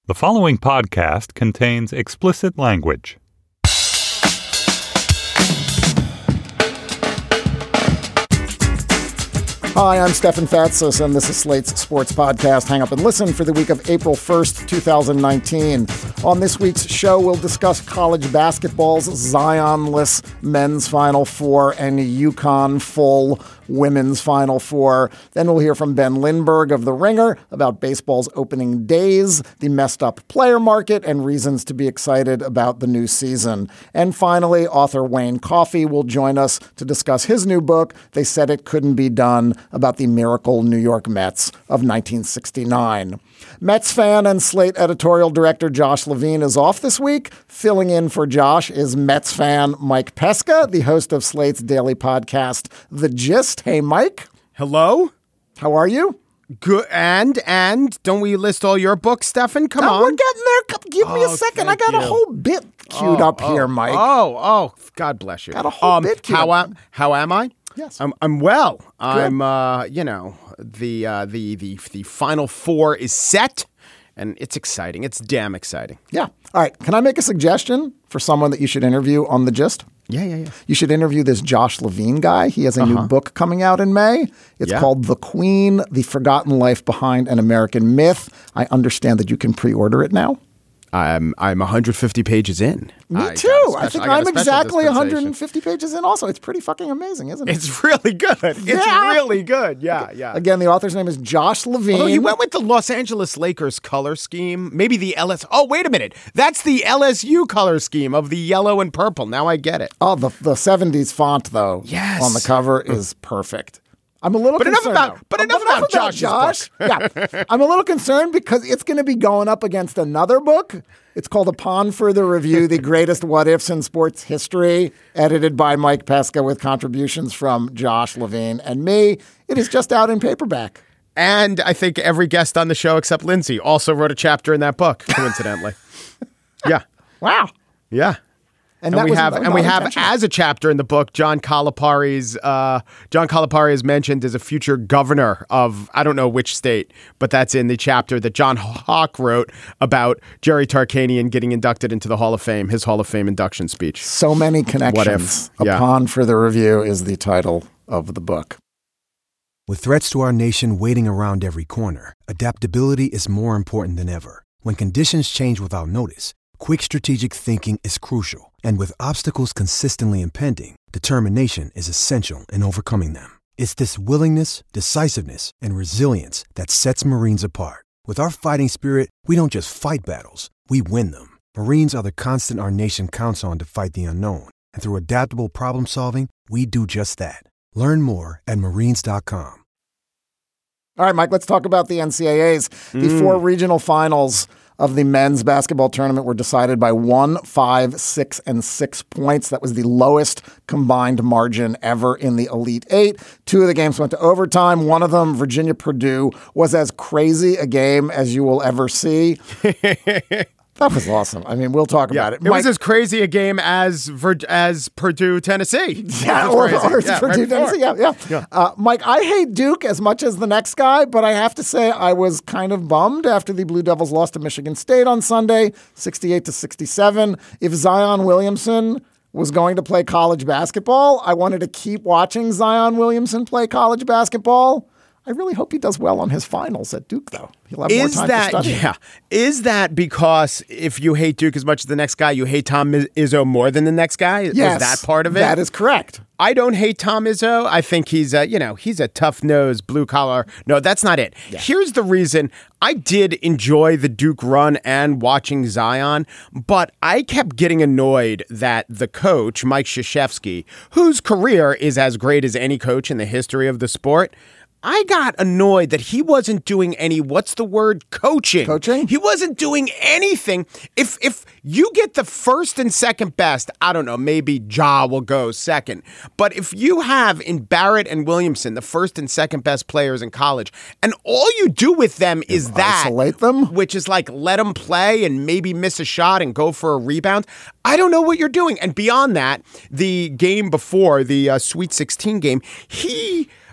The following podcast contains explicit language. Hi, I'm Stefan Fatsis, and this is Slate's sports podcast, Hang Up and Listen, for the week of April 1st, 2019. On this week's show, we'll discuss college basketball's Zion-less men's Final Four and UConn full women's Final Four. Then we'll hear from Ben Lindbergh of The Ringer about baseball's opening days, the messed up player market, and reasons to be excited about the new season. And finally, author Wayne Coffey will join us to discuss his new book, They Said It Couldn't Be Done, about the miracle New York Mets of 1969. Mets fan and Slate editorial director Josh Levine is off this week. Filling in for Josh is Mets fan Mike Pesca, the host of Slate's daily podcast, The Gist. Hey, Mike. Hello. How are you? Good. And don't we list all your books, Stefan? Come on. We're getting there. Give me a second. I got a whole bit queued up here, Mike. Oh, God bless you. Got a whole bit queued up. How am I? Yes. I'm well. Good. I'm the Final Four is set, and it's exciting. It's damn exciting. Yeah. All right. Can I make a suggestion for someone that you should interview on The Gist? Yeah. You should interview this Josh Levine guy. He has a new book coming out in May. It's called The Queen, The Forgotten Life Behind an American Myth. I understand that you can pre-order it now. I'm 150 pages in. Me too. I think I'm exactly 150 pages in also. It's pretty fucking amazing, isn't it? It's really good. It's really good. Yeah. Again, the author's name is Josh Levine. Although he went with the Los Angeles Lakers color scheme. Maybe the Oh, wait a minute. That's the LSU color scheme of the yellow and purple. Now I get it. Oh, the 70s font, though, yes, on the cover is perfect. I'm a little concerned. Enough about Josh. Yeah. I'm a little concerned because it's going to be going up against another book. It's called Upon Further Review, The Greatest What Ifs in Sports History, edited by Mike Pesca with contributions from Josh Levine and me. It is just out in paperback. And I think every guest on the show except Lindsay also wrote a chapter in that book, coincidentally. Yeah. Wow. Yeah. And we have as a chapter in the book, John Calipari is mentioned as a future governor of, I don't know which state, but that's in the chapter that John Hawk wrote about Jerry Tarkanian getting inducted into the Hall of Fame, his Hall of Fame induction speech. So many connections. What if? Upon Further Review is the title of the book. With threats to our nation waiting around every corner, adaptability is more important than ever. When conditions change without notice, quick strategic thinking is crucial. And with obstacles consistently impending, determination is essential in overcoming them. It's this willingness, decisiveness, and resilience that sets Marines apart. With our fighting spirit, we don't just fight battles, we win them. Marines are the constant our nation counts on to fight the unknown. And through adaptable problem solving, we do just that. Learn more at marines.com. All right, Mike, let's talk about the NCAAs. The four regional finals of the men's basketball tournament were decided by 1, 5, 6, and 6 points. That was the lowest combined margin ever in the Elite Eight. 2 of the games went to overtime. One of them, Virginia-Purdue, was as crazy a game as you will ever see. That was awesome. I mean, we'll talk about it. It was as crazy a game as Purdue, Tennessee. Yeah, or Purdue, Tennessee. Yeah. Mike, I hate Duke as much as the next guy, but I have to say I was kind of bummed after the Blue Devils lost to Michigan State on Sunday, 68-67. If Zion Williamson was going to play college basketball, I wanted to keep watching Zion Williamson play college basketball. I really hope he does well on his finals at Duke, though. He'll have more time to study. Yeah. Is that because if you hate Duke as much as the next guy, you hate Tom Izzo more than the next guy? Yes, is that part of it? That is correct. I don't hate Tom Izzo. I think he's a tough-nosed, blue-collar. No, that's not it. Yeah. Here's the reason. I did enjoy the Duke run and watching Zion, but I kept getting annoyed that the coach, Mike Krzyzewski, whose career is as great as any coach in the history of the sport, I got annoyed that he wasn't doing any, coaching. Coaching? He wasn't doing anything. If you get the first and second best, I don't know, maybe Ja will go second. But if you have in Barrett and Williamson, the first and second best players in college, and all you do with them is that. Isolate them? Which is like let them play and maybe miss a shot and go for a rebound. I don't know what you're doing. And beyond that, the game before, the Sweet 16 game, he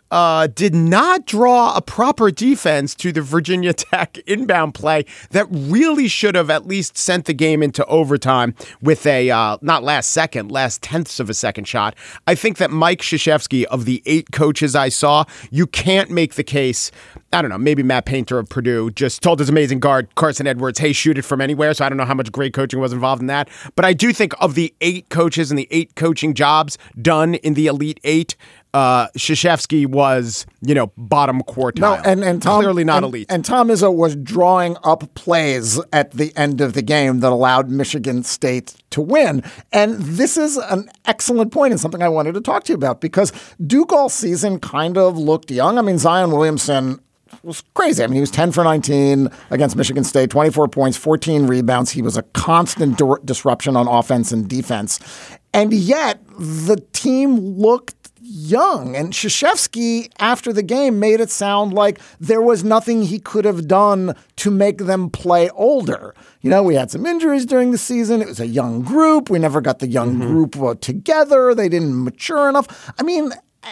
did not draw a proper defense to the Virginia Tech inbound play that really should have at least sent the game into overtime with a, not last tenths of a second shot. I think that Mike Krzyzewski, of the 8 coaches I saw, you can't make the case. I don't know, maybe Matt Painter of Purdue just told his amazing guard, Carson Edwards, hey, shoot it from anywhere. So I don't know how much great coaching was involved in that. But I do think of the 8 coaches and the 8 coaching jobs done in the Elite 8, Krzyzewski was, bottom quartile. No, and Tom, clearly not elite. And Tom Izzo was drawing up plays at the end of the game that allowed Michigan State to win. And this is an excellent point and something I wanted to talk to you about, because Duke all season kind of looked young. I mean, Zion Williamson was crazy. I mean, he was 10 for 19 against Michigan State, 24 points, 14 rebounds. He was a constant disruption on offense and defense. And yet the team looked young. And Krzyzewski, after the game, made it sound like there was nothing he could have done to make them play older. We had some injuries during the season. It was a young group. We never got the young group together. They didn't mature enough. I mean,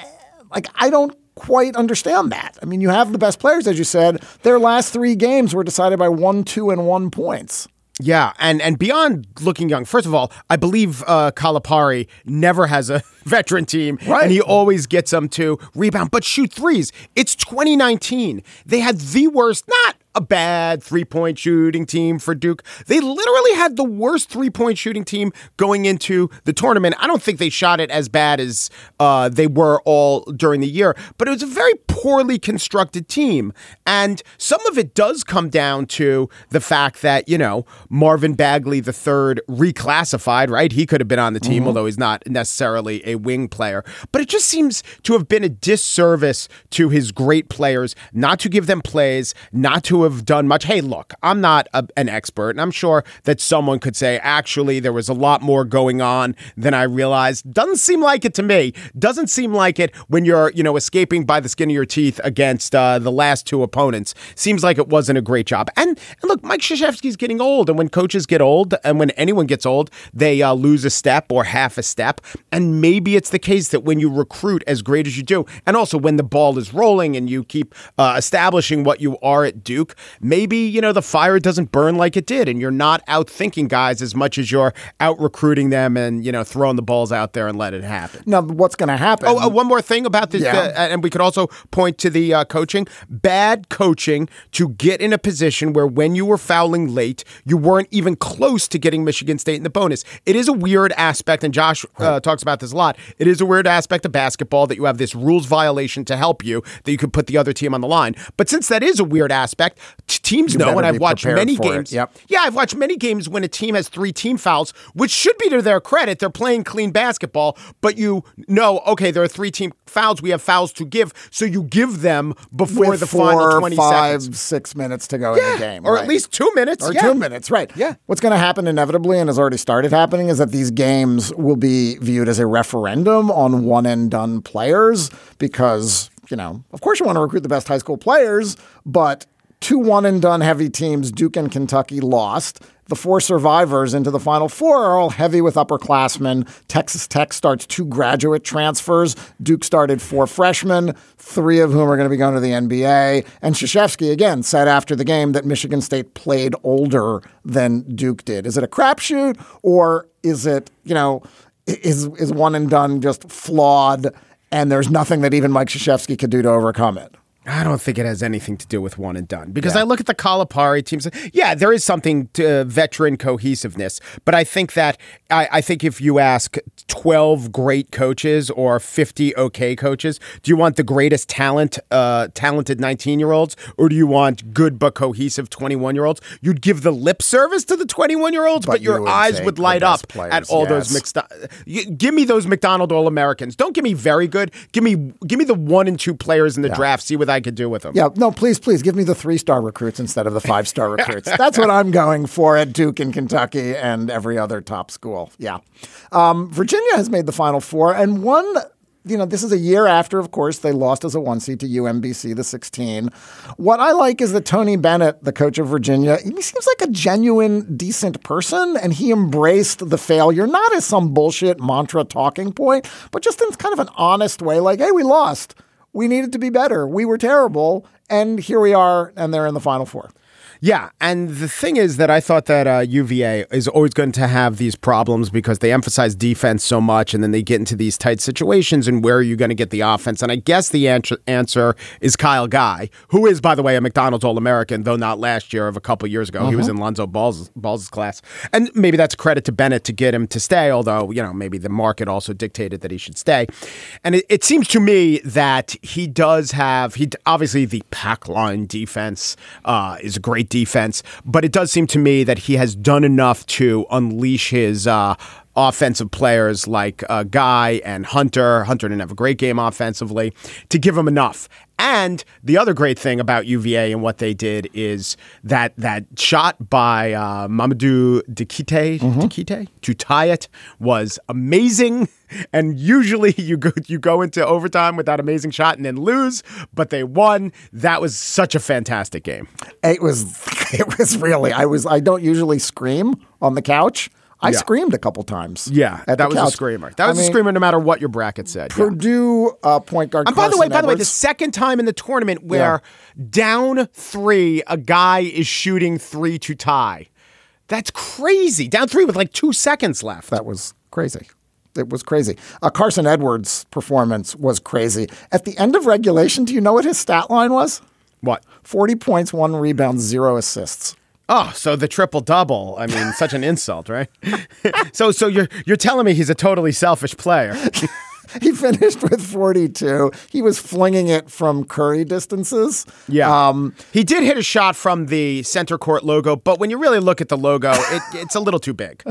I don't quite understand that. I mean, you have the best players, as you said. Their last 3 games were decided by 1, 2, and 1 points. Yeah, and beyond looking young, first of all, I believe Calipari never has a veteran team, right, and he always gets them to rebound, but shoot threes. It's 2019. They had the worst, not a bad 3-point shooting team for Duke. They literally had the worst 3-point shooting team going into the tournament. I don't think they shot it as bad as they were all during the year, but it was a very poorly constructed team. And some of it does come down to the fact that, Marvin Bagley III reclassified, right? He could have been on the team, although he's not necessarily a wing player. But it just seems to have been a disservice to his great players not to give them plays, not to have done much. Hey, look, I'm not an expert, and I'm sure that someone could say, actually, there was a lot more going on than I realized. Doesn't seem like it to me. Doesn't seem like it when you're, escaping by the skin of your teeth against the last 2 opponents. Seems like it wasn't a great job. And look, Mike Krzyzewski's getting old, and when coaches get old, and when anyone gets old, they lose a step or half a step. And maybe it's the case that when you recruit as great as you do, and also when the ball is rolling and you keep establishing what you are at Duke, maybe, the fire doesn't burn like it did, and you're not out thinking guys as much as you're out recruiting them and, throwing the balls out there and let it happen. Now, what's going to happen? Oh, one more thing about this, and we could also point to the coaching. Bad coaching to get in a position where when you were fouling late, you weren't even close to getting Michigan State in the bonus. It is a weird aspect, and Josh talks about this a lot. It is a weird aspect of basketball that you have this rules violation to help you, that you could put the other team on the line. But since that is a weird aspect, teams know, and I've watched many games. Yep. Yeah, I've watched many games when a team has 3 team fouls, which should be to their credit. They're playing clean basketball, but okay, there are 3 team fouls. We have fouls to give, so you give them before with the final 20 5, seconds. 6 minutes to go in the game. Or right. at least 2 minutes. Or 2 minutes, right. Yeah. What's going to happen inevitably, and has already started happening, is that these games will be viewed as a referendum on one-and-done players because, of course you want to recruit the best high school players, but 2 one-and-done heavy teams, Duke and Kentucky, lost. The 4 survivors into the Final Four are all heavy with upperclassmen. Texas Tech starts 2 graduate transfers. Duke started 4 freshmen, 3 of whom are going to be going to the NBA. And Krzyzewski, again, said after the game that Michigan State played older than Duke did. Is it a crapshoot, or is it, is one and done just flawed and there's nothing that even Mike Krzyzewski could do to overcome it? I don't think it has anything to do with one and done, because I look at the Calipari teams. Yeah, there is something to veteran cohesiveness, but I think that I think if you ask 12 great coaches or 50 okay coaches, do you want the greatest talented 19-year-olds, or do you want good but cohesive 21-year-olds? You'd give the lip service to the 21-year-olds, but your eyes would light up at all those give me those McDonald All-Americans. Don't give me very good. Give me the 1 and 2 players in the draft. See what I could do with them. Yeah, no, please give me the 3-star recruits instead of the 5-star recruits. That's what I'm going for at Duke and Kentucky and every other top school. Yeah. Virginia has made the Final Four, and this is a year after, of course, they lost as a 1 seed to UMBC, the 16. What I like is that Tony Bennett, the coach of Virginia, he seems like a genuine, decent person, and he embraced the failure, not as some bullshit mantra talking point, but just in kind of an honest way, like, hey, we lost. we needed to be better. We were terrible. And here we are, and they're in the Final Four. Yeah, and the thing is that I thought that UVA is always going to have these problems because they emphasize defense so much, and then they get into these tight situations, and where are you going to get the offense? And I guess the answer is Kyle Guy, who is, by the way, a McDonald's All-American, though not last year, of a couple years ago. He was in Lonzo Ball's class. And maybe that's credit to Bennett to get him to stay, although, maybe the market also dictated that he should stay. And it seems to me that he does have, obviously the pack line defense is a great defense, but it does seem to me that he has done enough to unleash his offensive players like Guy and Hunter. Hunter didn't have a great game offensively to give him enough. And the other great thing about UVA and what they did is that shot by Mamadou Diakite to tie it was amazing. And usually you go into overtime with that amazing shot and then lose, but they won. That was such a fantastic game. It was really. I don't usually scream on the couch. I screamed a couple times. Yeah, that was a screamer. That was a screamer no matter what your bracket said. Purdue point guard. And by the way, the second time in the tournament where down 3, a guy is shooting 3 to tie. That's crazy. Down 3 with like 2 seconds left. That was crazy. It was crazy. Carson Edwards' performance was crazy. At the end of regulation, do you know what his stat line was? What? 40 points, 1 rebound, 0 assists. Oh, so the triple-double. I mean, such an insult, right? So you're telling me he's a totally selfish player. He finished with 42. He was flinging it from Curry distances. Yeah. He did hit a shot from the center court logo, but when you really look at the logo, it's a little too big.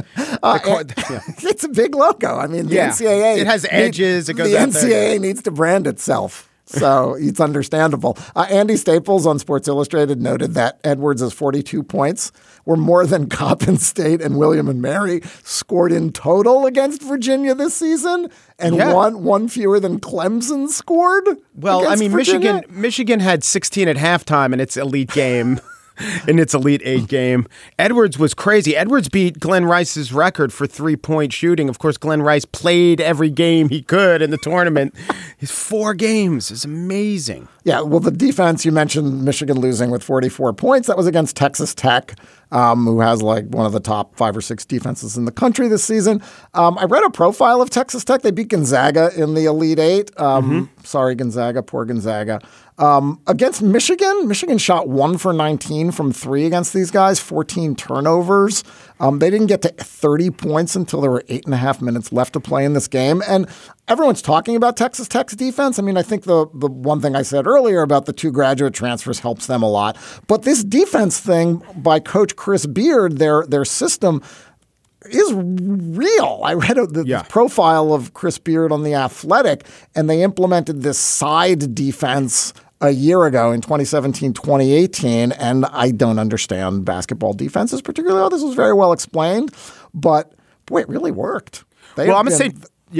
It's a big logo. I mean, the NCAA. It has edges. It goes the out NCAA there. needs to brand itself. So it's understandable. Andy Staples on Sports Illustrated noted that Edwards' 42 points were more than Coppin State and William and Mary scored in total against Virginia this season, and one fewer than Clemson scored. Well, I mean, Virginia. Michigan had 16 at halftime in its elite game. In its Elite 8 game. Edwards was crazy. Edwards beat Glenn Rice's record for 3-point shooting. Of course, Glenn Rice played every game he could in the tournament. His 4 games is amazing. Yeah, well, the defense, you mentioned Michigan losing with 44 points. That was against Texas Tech, who has like one of the top 5 or 6 defenses in the country this season. I read a profile of Texas Tech. They beat Gonzaga in the Elite 8. Sorry, Gonzaga. Poor Gonzaga. Against Michigan shot 1 for 19 from 3 against these guys, 14 turnovers. They didn't get to 30 points until there were 8.5 minutes left to play in this game. And everyone's talking about Texas Tech's defense. I mean, I think the one thing I said earlier about the 2 graduate transfers helps them a lot. But this defense thing by Coach Chris Beard, their system is real. I read the profile of Chris Beard on The Athletic, and they implemented this side defense a year ago in 2017, 2018, and I don't understand basketball defenses particularly. This was very well explained, but boy, it really worked. I'm a St.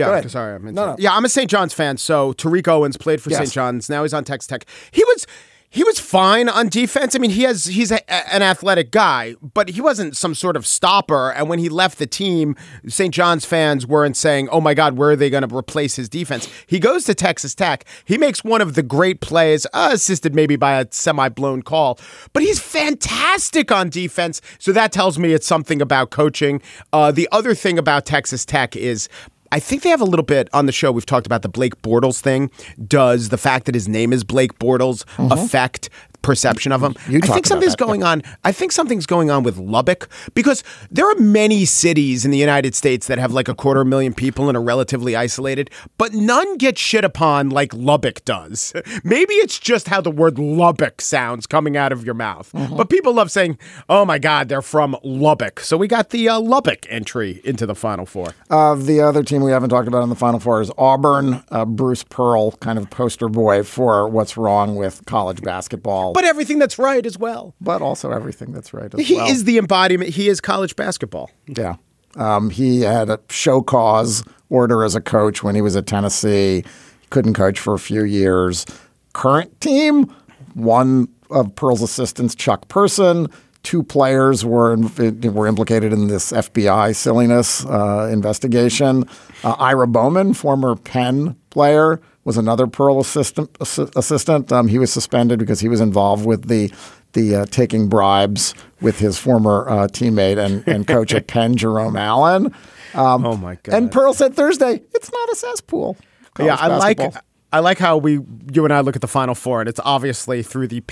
John's fan. So Tariq Owens played for St. John's. Now he's on Texas Tech. He was fine on defense. I mean, he's an athletic guy, but he wasn't some sort of stopper. And when he left the team, St. John's fans weren't saying, oh my God, where are they going to replace his defense? He goes to Texas Tech. He makes one of the great plays, assisted maybe by a semi-blown call, but he's fantastic on defense. So that tells me it's something about coaching. The other thing about Texas Tech is I think they have a little bit on the show. We've talked about the Blake Bortles thing. Does the fact that his name is Blake Bortles affect perception of him? I think something's going on. I think something's going on with Lubbock, because there are many cities in the United States that have like 250,000 people and are relatively isolated, but none get shit upon like Lubbock does. Maybe it's just how the word Lubbock sounds coming out of your mouth. But people love saying, oh my God, they're from Lubbock. So we got the Lubbock entry into the Final Four. The other team we haven't talked about in the Final Four is Auburn. Bruce Pearl, kind of poster boy for what's wrong with college basketball. But everything that's right as well. But also everything that's right as well. He is the embodiment. He is college basketball. Yeah. He had a show cause order as a coach when he was at Tennessee. He couldn't coach for a few years. Current team, one of Pearl's assistants, Chuck Person. 2 players were implicated in this FBI silliness investigation. Ira Bowman, former Penn player, was another Pearl assistant. He was suspended because he was involved with the taking bribes with his former teammate and coach at Penn, Jerome Allen. Oh my God! And Pearl said Thursday, it's not a cesspool. Yeah, I like how you and I look at the Final Four, and it's obviously through the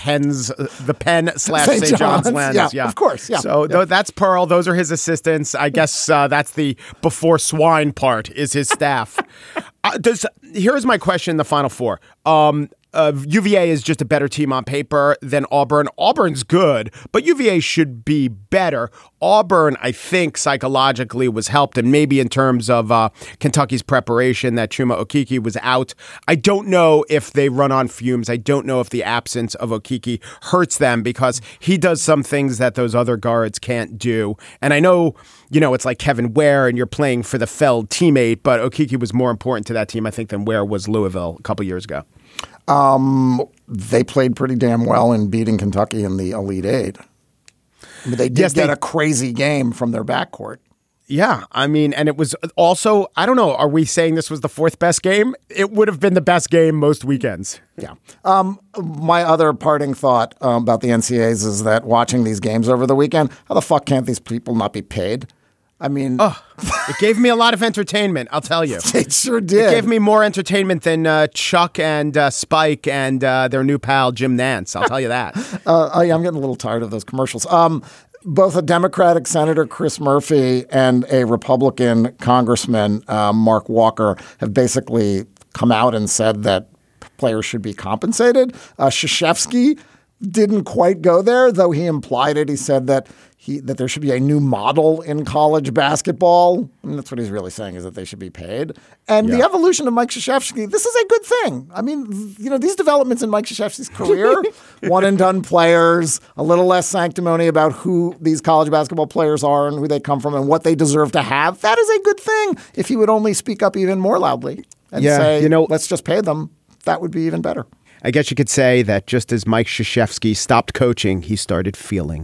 Penn/St. John's lens. Yeah, of course. Yeah. So that's Pearl. Those are his assistants. I guess that's the before swine part is his staff. Here's my question in the Final Four. UVA is just a better team on paper than Auburn. Auburn's good, but UVA should be better. Auburn, I think, psychologically was helped, and maybe in terms of Kentucky's preparation that Chuma Okeke was out. I don't know if they run on fumes. I don't know if the absence of Okeke hurts them because he does some things that those other guards can't do. And I know, it's like Kevin Ware and you're playing for the Feld teammate, but Okeke was more important to that team, I think, than Ware was Louisville a couple years ago. They played pretty damn well in beating Kentucky in the Elite Eight. I mean, they did get a crazy game from their backcourt. Yeah, I mean, and it was also, I don't know, are we saying this was the fourth best game? It would have been the best game most weekends. Yeah. My other parting thought about the NCAAs is that watching these games over the weekend, how the fuck can't these people not be paid? I mean, it gave me a lot of entertainment, I'll tell you. It sure did. It gave me more entertainment than Chuck and Spike and their new pal, Jim Nance. I'll tell you that. I'm getting a little tired of those commercials. Both a Democratic Senator, Chris Murphy, and a Republican Congressman, Mark Walker, have basically come out and said that players should be compensated. Krzyzewski didn't quite go there, though he implied it. He said that there should be a new model in college basketball. And that's what he's really saying, is that they should be paid. And the evolution of Mike Krzyzewski, this is a good thing. I mean, these developments in Mike Krzyzewski's career, one-and-done players, a little less sanctimony about who these college basketball players are and who they come from and what they deserve to have. That is a good thing. If he would only speak up even more loudly and say, let's just pay them, that would be even better. I guess you could say that just as Mike Krzyzewski stopped coaching, he started feeling.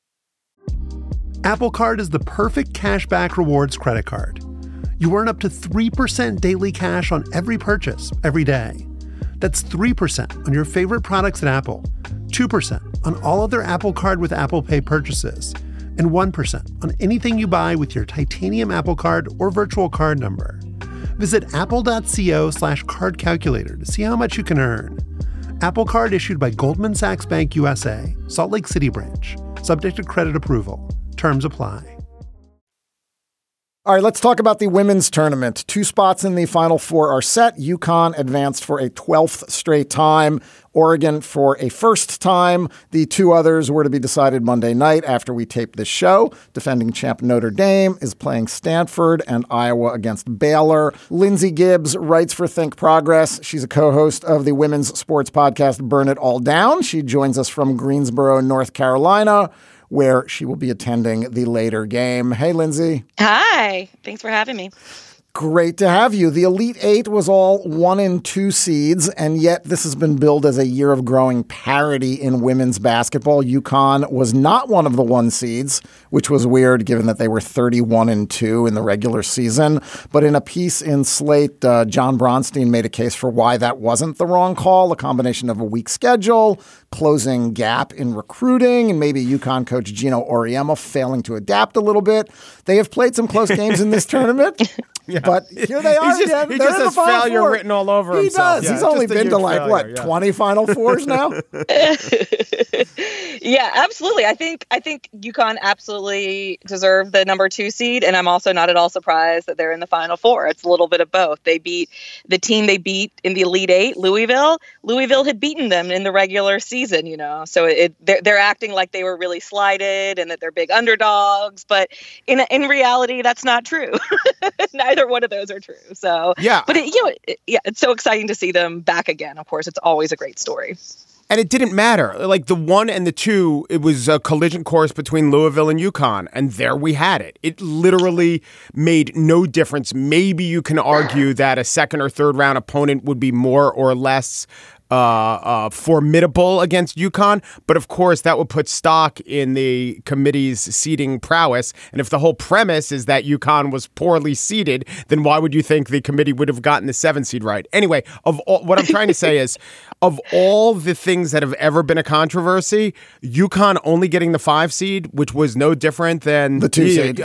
Apple Card is the perfect cashback rewards credit card. You earn up to 3% daily cash on every purchase every day. That's 3% on your favorite products at Apple, 2% on all other Apple Card with Apple Pay purchases, and 1% on anything you buy with your titanium Apple Card or virtual card number. Visit apple.co/card calculator to see how much you can earn. Apple Card issued by Goldman Sachs Bank USA, Salt Lake City branch. Subject to credit approval. Terms apply. All right, let's talk about the women's tournament. 2 spots in the Final Four are set. UConn advanced for a 12th straight time. Oregon for a first time. The 2 others were to be decided Monday night after we taped this show. Defending champ Notre Dame is playing Stanford and Iowa against Baylor. Lindsay Gibbs writes for Think Progress. She's a co-host of the women's sports podcast Burn It All Down. She joins us from Greensboro, North Carolina, where she will be attending the later game. Hey, Lindsay. Hi. Thanks for having me. Great to have you. The Elite Eight was all 1 and 2 seeds, and yet this has been billed as a year of growing parity in women's basketball. UConn was not one of the 1 seeds, which was weird given that they were 31 and 2 in the regular season. But in a piece in Slate, John Bronstein made a case for why that wasn't the wrong call, a combination of a weak schedule, closing gap in recruiting, and maybe UConn coach Gino Auriemma failing to adapt a little bit. They have played some close games in this tournament. Yeah. But here they are again. He just has failure four. Written all over himself. He does. Yeah, he's only been to 20 Final Fours now? Yeah, absolutely. I think UConn absolutely deserved the number 2 seed, and I'm also not at all surprised that they're in the Final Four. It's a little bit of both. They beat the team they beat in the Elite Eight, Louisville. Louisville had beaten them in the regular season, so they're acting like they were really slighted and that they're big underdogs. But in reality, that's not true. Neither one of those are true. So yeah, but it's so exciting to see them back again. Of course, it's always a great story. And it didn't matter. Like the 1 and the 2, it was a collision course between Louisville and UConn. And there we had it. It literally made no difference. Maybe you can argue that a second or third round opponent would be more or less formidable against UConn. But of course, that would put stock in the committee's seeding prowess. And if the whole premise is that UConn was poorly seeded, then why would you think the committee would have gotten the 7 seed right? Anyway, what I'm trying to say is, of all the things that have ever been a controversy, UConn only getting the 5 seed, which was no different than the 2 seed,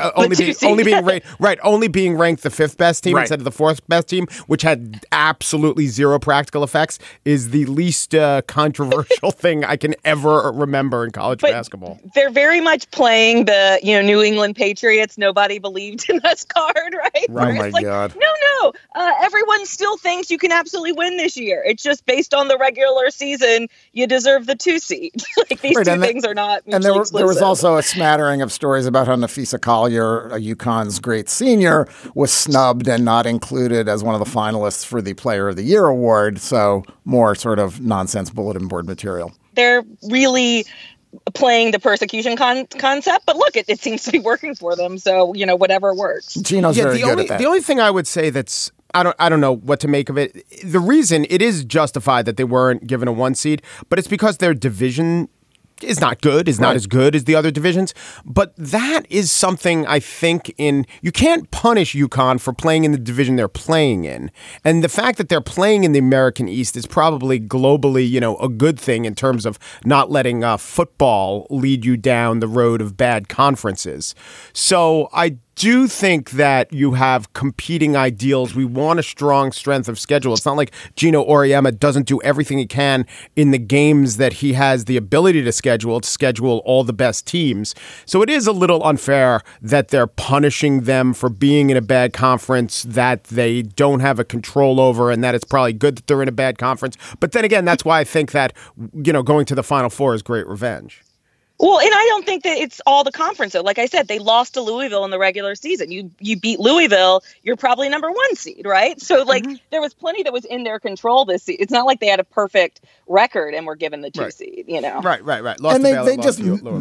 only being ranked the 5th best team instead of the 4th best team, which had absolutely zero practical effects, is the least controversial thing I can ever remember in college basketball. They're very much playing the New England Patriots. Nobody believed in us card, right? Oh my God! No. Everyone still thinks you can absolutely win this year. It's just based on the regular season. You deserve the 2 seed. Like these two things are not mutually exclusive. There was also a smattering of stories about how Nafisa Collier, UConn's great senior, was snubbed and not included as one of the finalists for the Player of the Year award. So more sort of nonsense bulletin board material. They're really playing the persecution concept, but look, it seems to be working for them. So, whatever works. Gino's very good at that. The only thing I would say that's, I don't know what to make of it. The reason it is justified that they weren't given a 1 seed, but it's because their division is not good, is not as good as the other divisions. But that is something I think you can't punish UConn for playing in the division they're playing in. And the fact that they're playing in the American East is probably globally, a good thing in terms of not letting football lead you down the road of bad conferences. So I do think that you have competing ideals. We want a strong strength of schedule. It's not like Gino Auriemma doesn't do everything he can in the games that he has the ability to schedule all the best teams. So it is a little unfair that they're punishing them for being in a bad conference that they don't have a control over, and that it's probably good that they're in a bad conference. But then again, that's why I think that, going to the Final Four is great revenge. Well, and I don't think that it's all the conference, though. Like I said, they lost to Louisville in the regular season. You beat Louisville, you're probably number 1 seed, right? So, there was plenty that was in their control this season. It's not like they had a perfect record and were given the 2 seed, Right. Lost and they just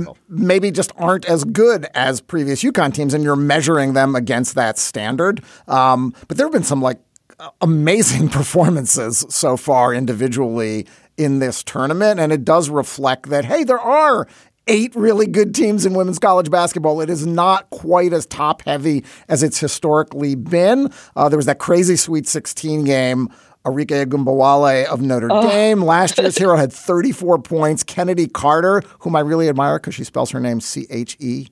maybe just aren't as good as previous UConn teams, and you're measuring them against that standard. But there have been some, amazing performances so far individually in this tournament, and it does reflect that, hey, there are 8 really good teams in women's college basketball. It is not quite as top heavy as it's historically been. There was that crazy Sweet 16 game. Arike Ogunbowale of Notre Dame. Last year's hero had 34 points. Kennedy Carter, whom I really admire because she spells her name Chenedy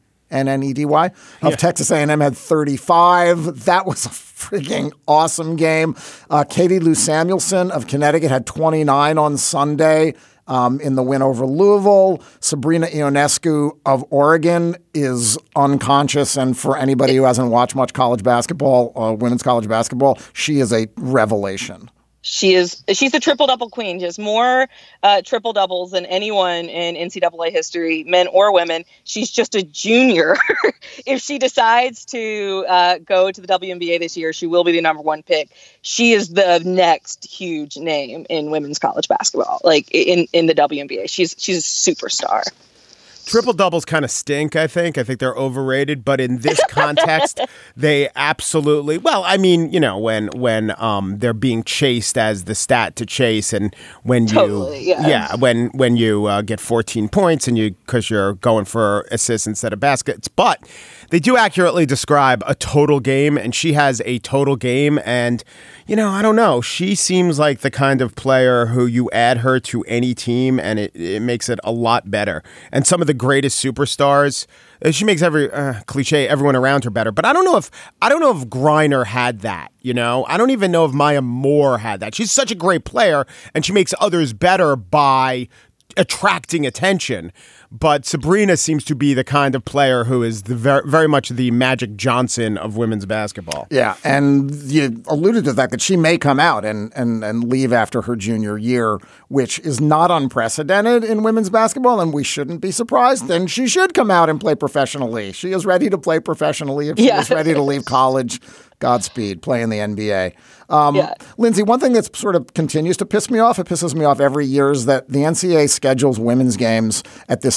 of Texas A&M, had 35. That was a freaking awesome game. Katie Lou Samuelson of Connecticut had 29 on Sunday in the win over Louisville. Sabrina Ionescu of Oregon is unconscious, and for anybody who hasn't watched much college basketball, women's college basketball, she is a revelation. She's the triple-double queen. Just more triple doubles than anyone in NCAA history, men or women. She's just a junior. If she decides to go to the WNBA this year, she will be the number 1 pick. She is the next huge name in women's college basketball, in the WNBA. She's a superstar. Triple doubles kind of stink, I think. I think they're overrated, but in this context, they absolutely. Well, I mean, when they're being chased as the stat to chase, and when when you get 14 points and because you're going for assists instead of baskets, but they do accurately describe a total game, and she has a total game, and I don't know. She seems like the kind of player who you add her to any team, and it makes it a lot better. And some of the greatest superstars, she makes everyone around her better. But I don't know if Griner had that. I don't even know if Maya Moore had that. She's such a great player, and she makes others better by attracting attention. But Sabrina seems to be the kind of player who is very much the Magic Johnson of women's basketball. Yeah, and you alluded to the fact that she may come out and leave after her junior year, which is not unprecedented in women's basketball, and we shouldn't be surprised. Then she should come out and play professionally. She is ready to play professionally if she is ready to leave college. Godspeed, play in the NBA. Lindsay, one thing that sort of continues to piss me off, it pisses me off every year, is that the NCAA schedules women's games at this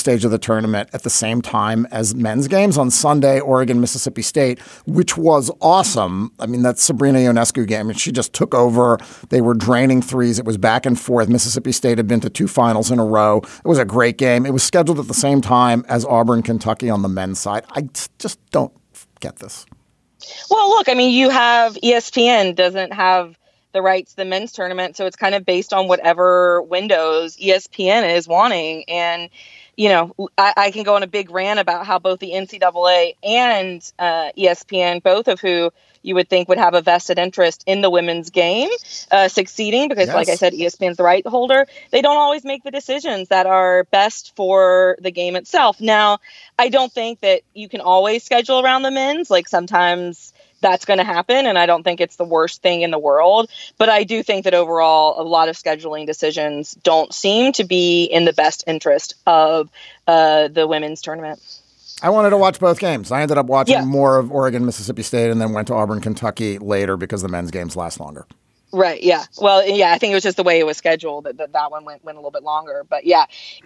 stage of the tournament at the same time as men's games on Sunday, Oregon, Mississippi State, which was awesome. I mean, that Sabrina Ionescu game, and she just took over. They were draining threes. It was back and forth. Mississippi State had been to 2 finals in a row. It was a great game. It was scheduled at the same time as Auburn, Kentucky on the men's side. I just don't get this. Well, look, I mean, you have ESPN doesn't have the rights to the men's tournament. So it's kind of based on whatever windows ESPN is wanting. And, you know, I can go on a big rant about how both the NCAA and ESPN, both of who you would think would have a vested interest in the women's game succeeding, because like I said, ESPN's the right holder. They don't always make the decisions that are best for the game itself. Now, I don't think that you can always schedule around the men's. Like sometimes that's going to happen, and I don't think it's the worst thing in the world. But I do think that overall, a lot of scheduling decisions don't seem to be in the best interest of the women's tournament. I wanted to watch both games. I ended up watching more of Oregon, Mississippi State, and then went to Auburn, Kentucky later because the men's games last longer. Right. Yeah. Well, yeah, I think it was just the way it was scheduled that one went a little bit longer. But yeah,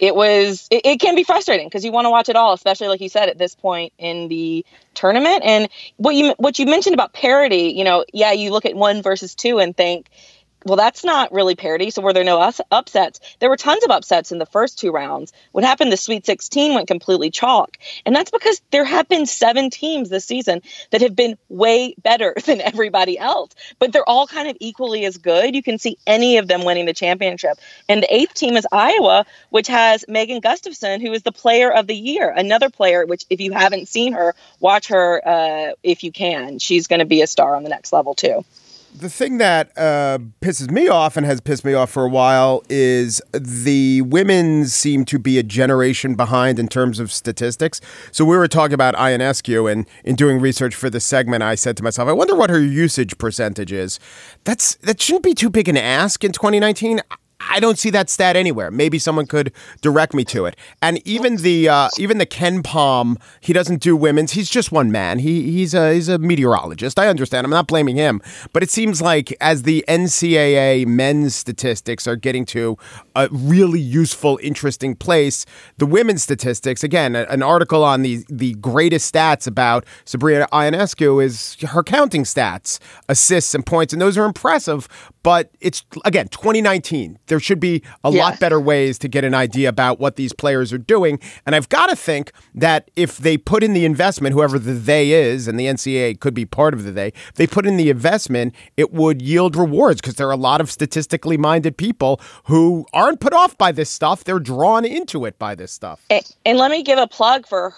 it can be frustrating because you want to watch it all, especially like you said at this point in the tournament. And what you mentioned about parity, you know, yeah, you look at 1 versus 2 and think, well, that's not really parity. So were there no upsets? There were tons of upsets in the first 2 rounds. What happened, the Sweet 16 went completely chalk. And that's because there have been 7 teams this season that have been way better than everybody else. But they're all kind of equally as good. You can see any of them winning the championship. And the 8th team is Iowa, which has Megan Gustafson, who is the player of the year. Another player, which if you haven't seen her, watch her if you can. She's going to be a star on the next level, too. The thing that pisses me off and has pissed me off for a while is the women seem to be a generation behind in terms of statistics. So we were talking about Ionescu, and in doing research for this segment, I said to myself, I wonder what her usage percentage is. That shouldn't be too big an ask in 2019. I don't see that stat anywhere. Maybe someone could direct me to it. And even the Ken Palm, he doesn't do women's. He's just one man. He's a meteorologist. I understand. I'm not blaming him. But it seems like as the NCAA men's statistics are getting to a really useful, interesting place, the women's statistics, again, an article on the greatest stats about Sabrina Ionescu is her counting stats, assists and points, and those are impressive. But it's, again, 2019. There should be a lot better ways to get an idea about what these players are doing. And I've got to think that if they put in the investment, whoever the they is, and the NCAA could be part of the they, if they put in the investment, it would yield rewards because there are a lot of statistically minded people who aren't put off by this stuff. They're drawn into it by this stuff. And let me give a plug for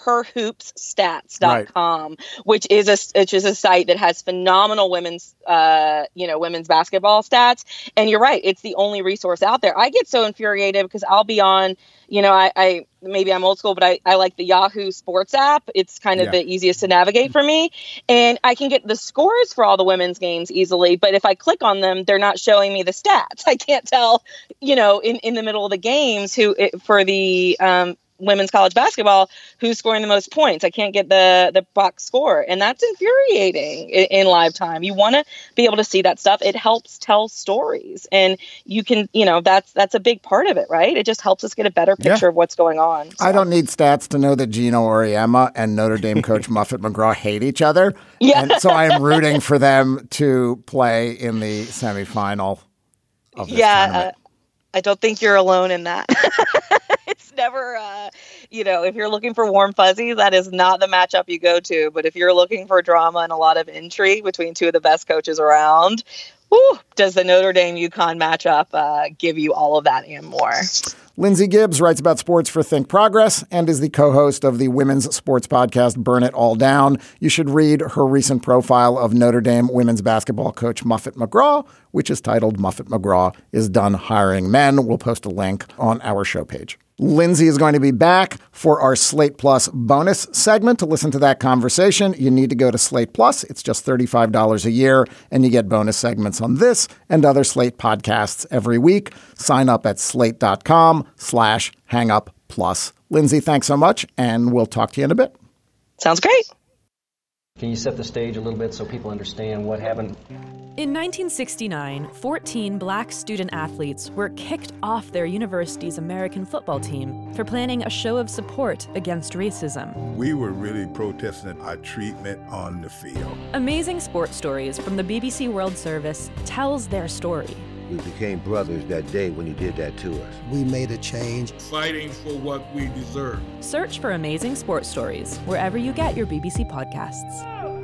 herhoopsstats.com, which is a site that has phenomenal women's basketball stats. And you're right. It's the only resource out there. I get so infuriated because I'll be on, I maybe I'm old school, but I like the Yahoo Sports app. It's kind of the easiest to navigate for me. And I can get the scores for all the women's games easily. But if I click on them, they're not showing me the stats. I can't tell, in the middle of the games for the women's college basketball, who's scoring the most points. I can't get the box score. And that's infuriating in live time. You want to be able to see that stuff. It helps tell stories. And you can, that's a big part of it, right? It just helps us get a better picture of what's going on. So. I don't need stats to know that Gino Auriemma and Notre Dame coach Muffet McGraw hate each other. Yeah. And so I am rooting for them to play in the semifinal of this tournament. I don't think you're alone in that. It's never, if you're looking for warm fuzzies, that is not the matchup you go to. But if you're looking for drama and a lot of intrigue between 2 of the best coaches around, does the Notre Dame UConn matchup give you all of that and more? Lindsay Gibbs writes about sports for Think Progress and is the co-host of the women's sports podcast Burn It All Down. You should read her recent profile of Notre Dame women's basketball coach Muffet McGraw, which is titled Muffet McGraw is Done Hiring Men. We'll post a link on our show page. Lindsay is going to be back for our Slate Plus bonus segment. To listen to that conversation, you need to go to Slate Plus. It's just $35 a year, and you get bonus segments on this and other Slate podcasts every week. Sign up at slate.com/hangupplus. Lindsay, thanks so much, and we'll talk to you in a bit. Sounds great. Can you set the stage a little bit so people understand what happened? In 1969, 14 black student athletes were kicked off their university's American football team for planning a show of support against racism. We were really protesting our treatment on the field. Amazing Sports Stories from the BBC World Service tells their story. We became brothers that day when you did that to us. We made a change. Fighting for what we deserve. Search for Amazing Sports Stories wherever you get your BBC podcasts.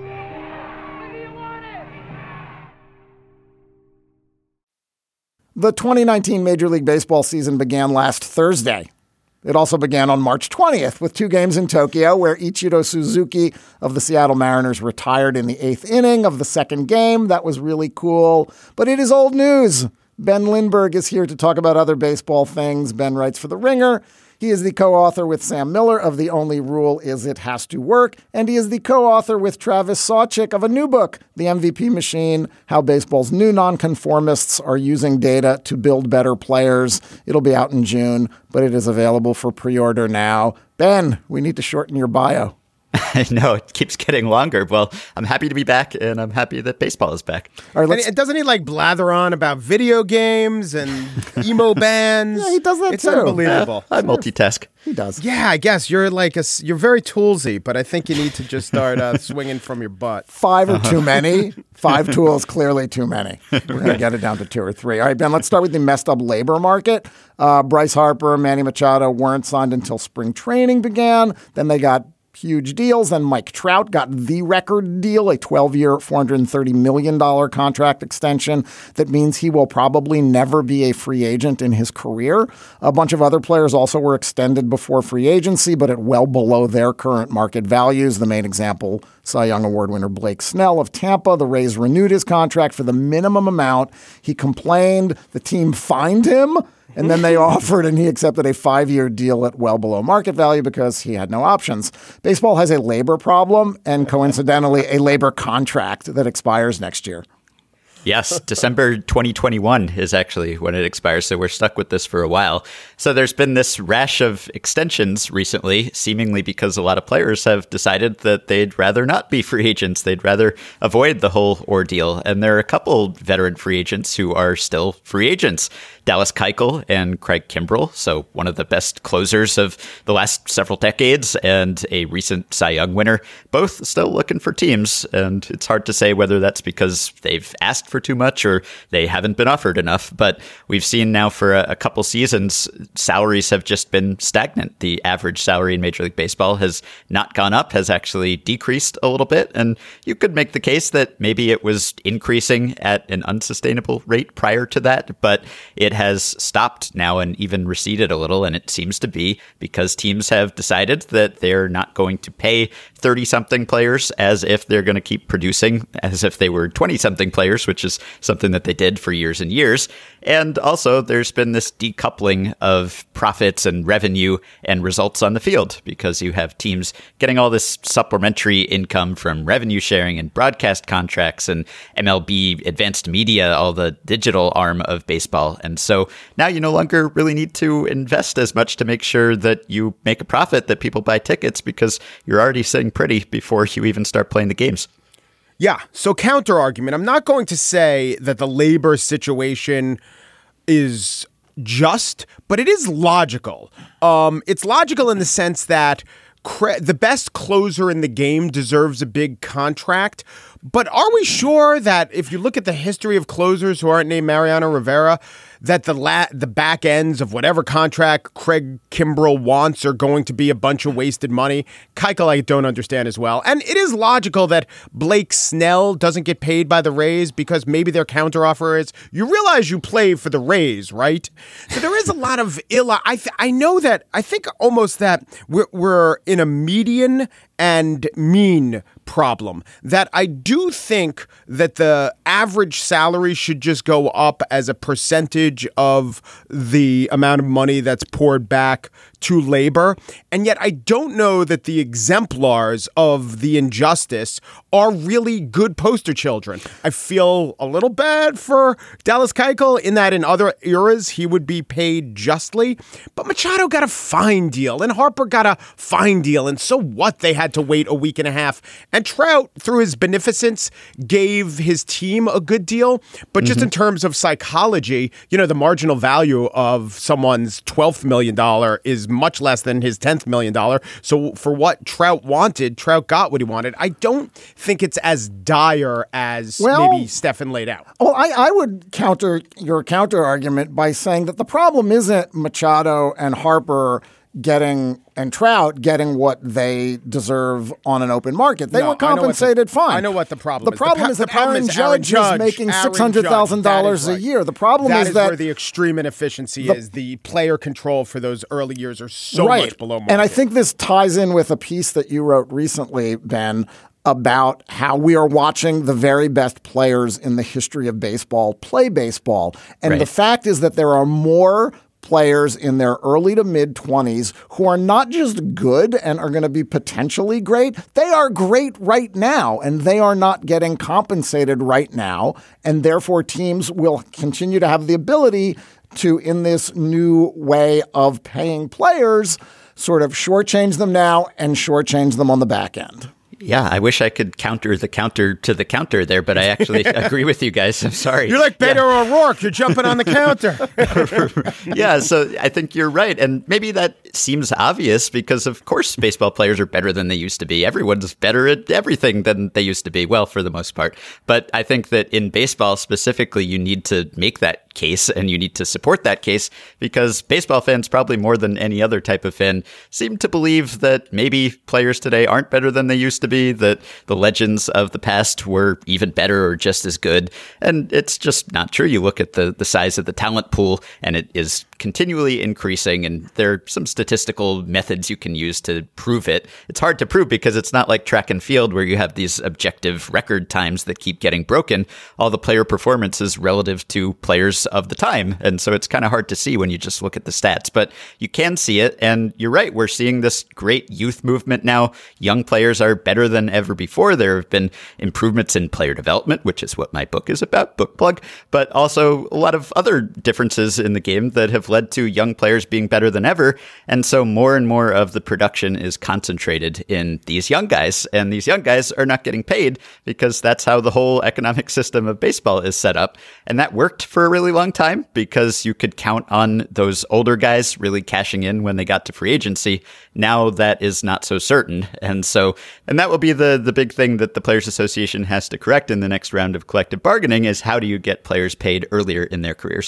The 2019 Major League Baseball season began last Thursday. It also began on March 20th with 2 games in Tokyo where Ichiro Suzuki of the Seattle Mariners retired in the 8th inning of the second game. That was really cool, but it is old news. Ben Lindbergh is here to talk about other baseball things. Ben writes for The Ringer. He is the co-author with Sam Miller of The Only Rule Is It Has to Work, and he is the co-author with Travis Sawchik of a new book, The MVP Machine, How Baseball's New Nonconformists Are Using Data to Build Better Players. It'll be out in June, but it is available for pre-order now. Ben, we need to shorten your bio. I know, it keeps getting longer. Well, I'm happy to be back, and I'm happy that baseball is back. All right, doesn't he blather on about video games and emo bands? Yeah, he does that it's too. It's unbelievable. I multitask. He does. Yeah, I guess you're you're very toolsy, but I think you need to just start swinging from your butt. 5 are too many. 5 tools, clearly too many. We're going to get it down to 2 or 3. All right, Ben, let's start with the messed up labor market. Bryce Harper, Manny Machado weren't signed until spring training began. Then they got huge deals. Then Mike Trout got the record deal, a 12-year, $430 million contract extension. That means he will probably never be a free agent in his career. A bunch of other players also were extended before free agency, but at well below their current market values. The main example, Cy Young Award winner Blake Snell of Tampa. The Rays renewed his contract for the minimum amount. He complained. The team fined him. And then they offered, and he accepted a 5-year deal at well below market value because he had no options. Baseball has a labor problem and coincidentally a labor contract that expires next year. Yes, December 2021 is actually when it expires, so we're stuck with this for a while. So there's been this rash of extensions recently, seemingly because a lot of players have decided that they'd rather not be free agents. They'd rather avoid the whole ordeal. And there are a couple veteran free agents who are still free agents. Dallas Keuchel and Craig Kimbrell, so one of the best closers of the last several decades and a recent Cy Young winner, both still looking for teams. And it's hard to say whether that's because they've asked for too much or they haven't been offered enough. But we've seen now for a couple seasons, salaries have just been stagnant. The average salary in Major League Baseball has not gone up, has actually decreased a little bit. And you could make the case that maybe it was increasing at an unsustainable rate prior to that, but it has stopped now and even receded a little. And it seems to be because teams have decided that they're not going to pay 30-something players as if they're going to keep producing as if they were 20-something players, which is something that they did for years and years. And also there's been this decoupling of profits and revenue and results on the field because you have teams getting all this supplementary income from revenue sharing and broadcast contracts and MLB Advanced Media, all the digital arm of baseball. And so now you no longer really need to invest as much to make sure that you make a profit, that people buy tickets, because you're already sitting pretty before you even start playing the games. Yeah. So counter argument. I'm not going to say that the labor situation is just, but it is logical. It's logical in the sense that the best closer in the game deserves a big contract. But are we sure that if you look at the history of closers who aren't named Mariano Rivera, that the back ends of whatever contract Craig Kimbrell wants are going to be a bunch of wasted money? Keuchel, I don't understand as well. And it is logical that Blake Snell doesn't get paid by the Rays because maybe their counteroffer is, you realize you play for the Rays, right? So there is a lot of I know that, I think almost that we're in a median and mean problem, that I do think that the average salary should just go up as a percentage of the amount of money that's poured back to labor. And yet I don't know that the exemplars of the injustice are really good poster children. I feel a little bad for Dallas Keuchel in that in other eras he would be paid justly, but Machado got a fine deal and Harper got a fine deal, and so what? They had had to wait a week and a half. And Trout, through his beneficence, gave his team a good deal. But just in terms of psychology, the marginal value of someone's $12th million is much less than his $10th million. So for what Trout wanted, Trout got what he wanted. I don't think it's as dire as maybe Stefan laid out. Well, I would counter your counter argument by saying that the problem isn't Machado and Harper and Trout getting what they deserve on an open market. They were compensated fine. I know what the problem is. The problem is that Aaron Judge is making $600,000 a year. The problem is that where the extreme inefficiency is. The player control for those early years are so much below market. And I think this ties in with a piece that you wrote recently, Ben, about how we are watching the very best players in the history of baseball play baseball. And the fact is that there are more players in their early to mid-20s who are not just good and are going to be potentially great. They are great right now, and they are not getting compensated right now. And therefore, teams will continue to have the ability to, in this new way of paying players, sort of shortchange them now and shortchange them on the back end. Yeah, I wish I could counter the counter to the counter there, but I actually agree with you guys. I'm sorry. You're like Beto O'Rourke. You're jumping on the counter. Yeah, so I think you're right. And maybe that seems obvious because, of course, baseball players are better than they used to be. Everyone's better at everything than they used to be, well, for the most part. But I think that in baseball specifically, you need to make that case and you need to support that case because baseball fans, probably more than any other type of fan, seem to believe that maybe players today aren't better than they used to be, that the legends of the past were even better or just as good. And it's just not true. You look at the size of the talent pool and it is continually increasing, and there are some statistical methods you can use to prove it. It's hard to prove because it's not like track and field where you have these objective record times that keep getting broken. All the player performance is relative to players of the time. And so it's kind of hard to see when you just look at the stats, but you can see it. And you're right. We're seeing this great youth movement now. Young players are better than ever before. There have been improvements in player development, which is what my book is about, book plug, but also a lot of other differences in the game that have led to young players being better than ever. And so more and more of the production is concentrated in these young guys, and these young guys are not getting paid because that's how the whole economic system of baseball is set up. And that worked for a really long time because you could count on those older guys really cashing in when they got to free agency. Now that is not so certain. And that will be the big thing that the Players Association has to correct in the next round of collective bargaining is how do you get players paid earlier in their careers?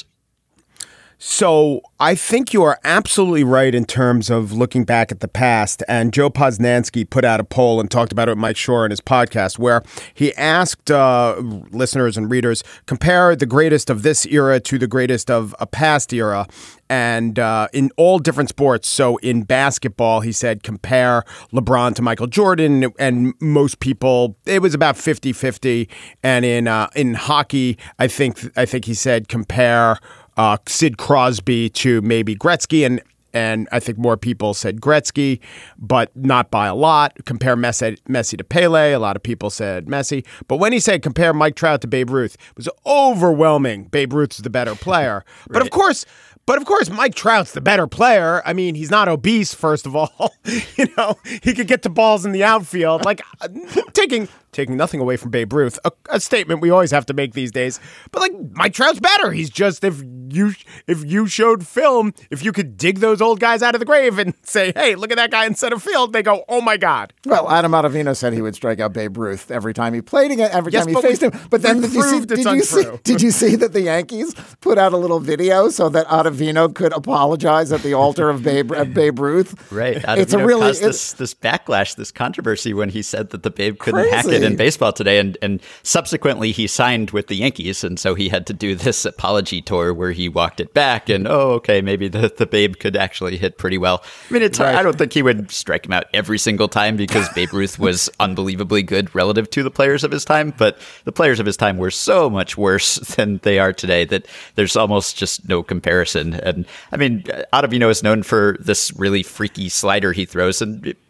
So I think you are absolutely right in terms of looking back at the past. And Joe Posnanski put out a poll and talked about it with Mike Shore in his podcast, where he asked listeners and readers, compare the greatest of this era to the greatest of a past era. And in all different sports. So in basketball, he said, compare LeBron to Michael Jordan. And most people, it was about 50-50. And in hockey, I think he said, compare Sid Crosby to maybe Gretzky, and I think more people said Gretzky, but not by a lot. Compare Messi to Pele. A lot of people said Messi. But when he said compare Mike Trout to Babe Ruth, it was overwhelming. Babe Ruth's the better player. Right. But of course, Mike Trout's the better player. I mean, he's not obese, first of all. He could get to balls in the outfield. Like, taking nothing away from Babe Ruth, a statement we always have to make these days. But like, Mike Trout's better. He's just, if you showed film, if you could dig those old guys out of the grave and say, hey, look at that guy in center field, they go, oh my God. Well, Adam Ottavino said he would strike out Babe Ruth every time he played again, every time he faced him. But then did you see that the Yankees put out a little video so that Ottavino could apologize at the altar of Babe Ruth? Right. Ottavino caused this backlash, this controversy when he said that the Babe couldn't hack it in baseball today, and subsequently he signed with the Yankees, and so he had to do this apology tour where he walked it back and maybe the Babe could actually hit pretty well. I mean, it's I don't think he would strike him out every single time because Babe Ruth was unbelievably good relative to the players of his time, but the players of his time were so much worse than they are today that there's almost just no comparison. And I mean, Ottavino is known for this really freaky slider he throws, and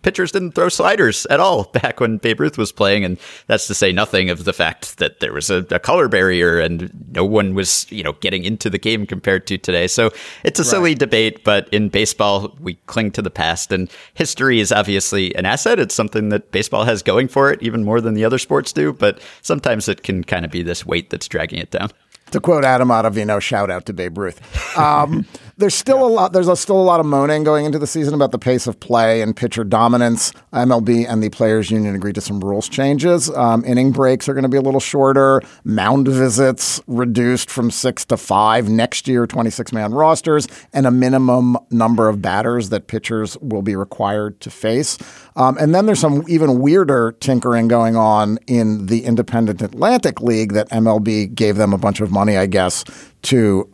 pitchers didn't throw sliders at all back when Babe Ruth was playing. And that's to say nothing of the fact that there was a color barrier and no one was, getting into the game compared to today. So it's a silly debate, but in baseball, we cling to the past, and history is obviously an asset. It's something that baseball has going for it even more than the other sports do, but sometimes it can kind of be this weight that's dragging it down. To quote Adam Ottavino, shout out to Babe Ruth. There's still a lot. There's still a lot of moaning going into the season about the pace of play and pitcher dominance. MLB and the Players Union agreed to some rules changes. Inning breaks are going to be a little shorter. Mound visits reduced from 6 to 5 next year. 26-man rosters and a minimum number of batters that pitchers will be required to face. And then there's some even weirder tinkering going on in the Independent Atlantic League that MLB gave them a bunch of money, I guess, to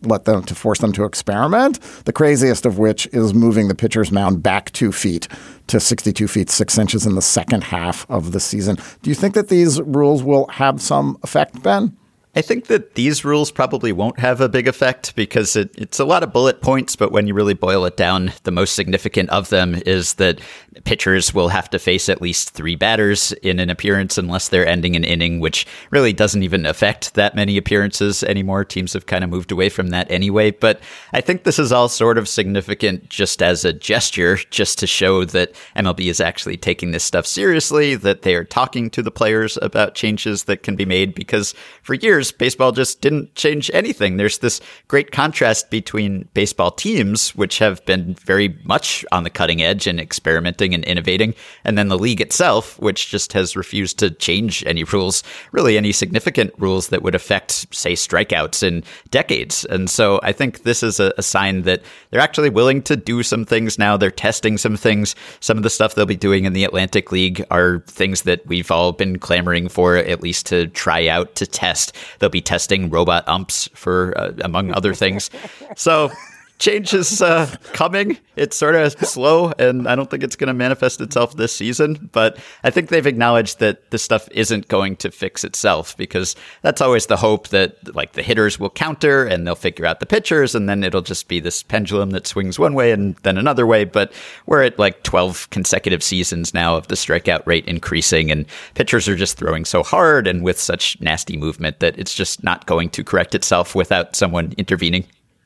force them to experiment. The craziest of which is moving the pitcher's mound back 2 feet to 62 feet 6 inches in the second half of the season. Do you think that these rules will have some effect, Ben? I think that these rules probably won't have a big effect because it's a lot of bullet points, but when you really boil it down, the most significant of them is that pitchers will have to face at least 3 batters in an appearance unless they're ending an inning, which really doesn't even affect that many appearances anymore. Teams have kind of moved away from that anyway, but I think this is all sort of significant just as a gesture, just to show that MLB is actually taking this stuff seriously, that they are talking to the players about changes that can be made, because for years, baseball just didn't change anything. There's this great contrast between baseball teams, which have been very much on the cutting edge and experimenting and innovating, and then the league itself, which just has refused to change any rules, really any significant rules that would affect, say, strikeouts in decades. And so I think this is a sign that they're actually willing to do some things now. They're testing some things. Some of the stuff they'll be doing in the Atlantic League are things that we've all been clamoring for, at least to try out, to test. They'll be testing robot umps for, among other things. So change is coming. It's sort of slow, and I don't think it's going to manifest itself this season. But I think they've acknowledged that this stuff isn't going to fix itself, because that's always the hope that like the hitters will counter and they'll figure out the pitchers, and then it'll just be this pendulum that swings one way and then another way. But we're at like 12 consecutive seasons now of the strikeout rate increasing, and pitchers are just throwing so hard and with such nasty movement that it's just not going to correct itself without someone intervening.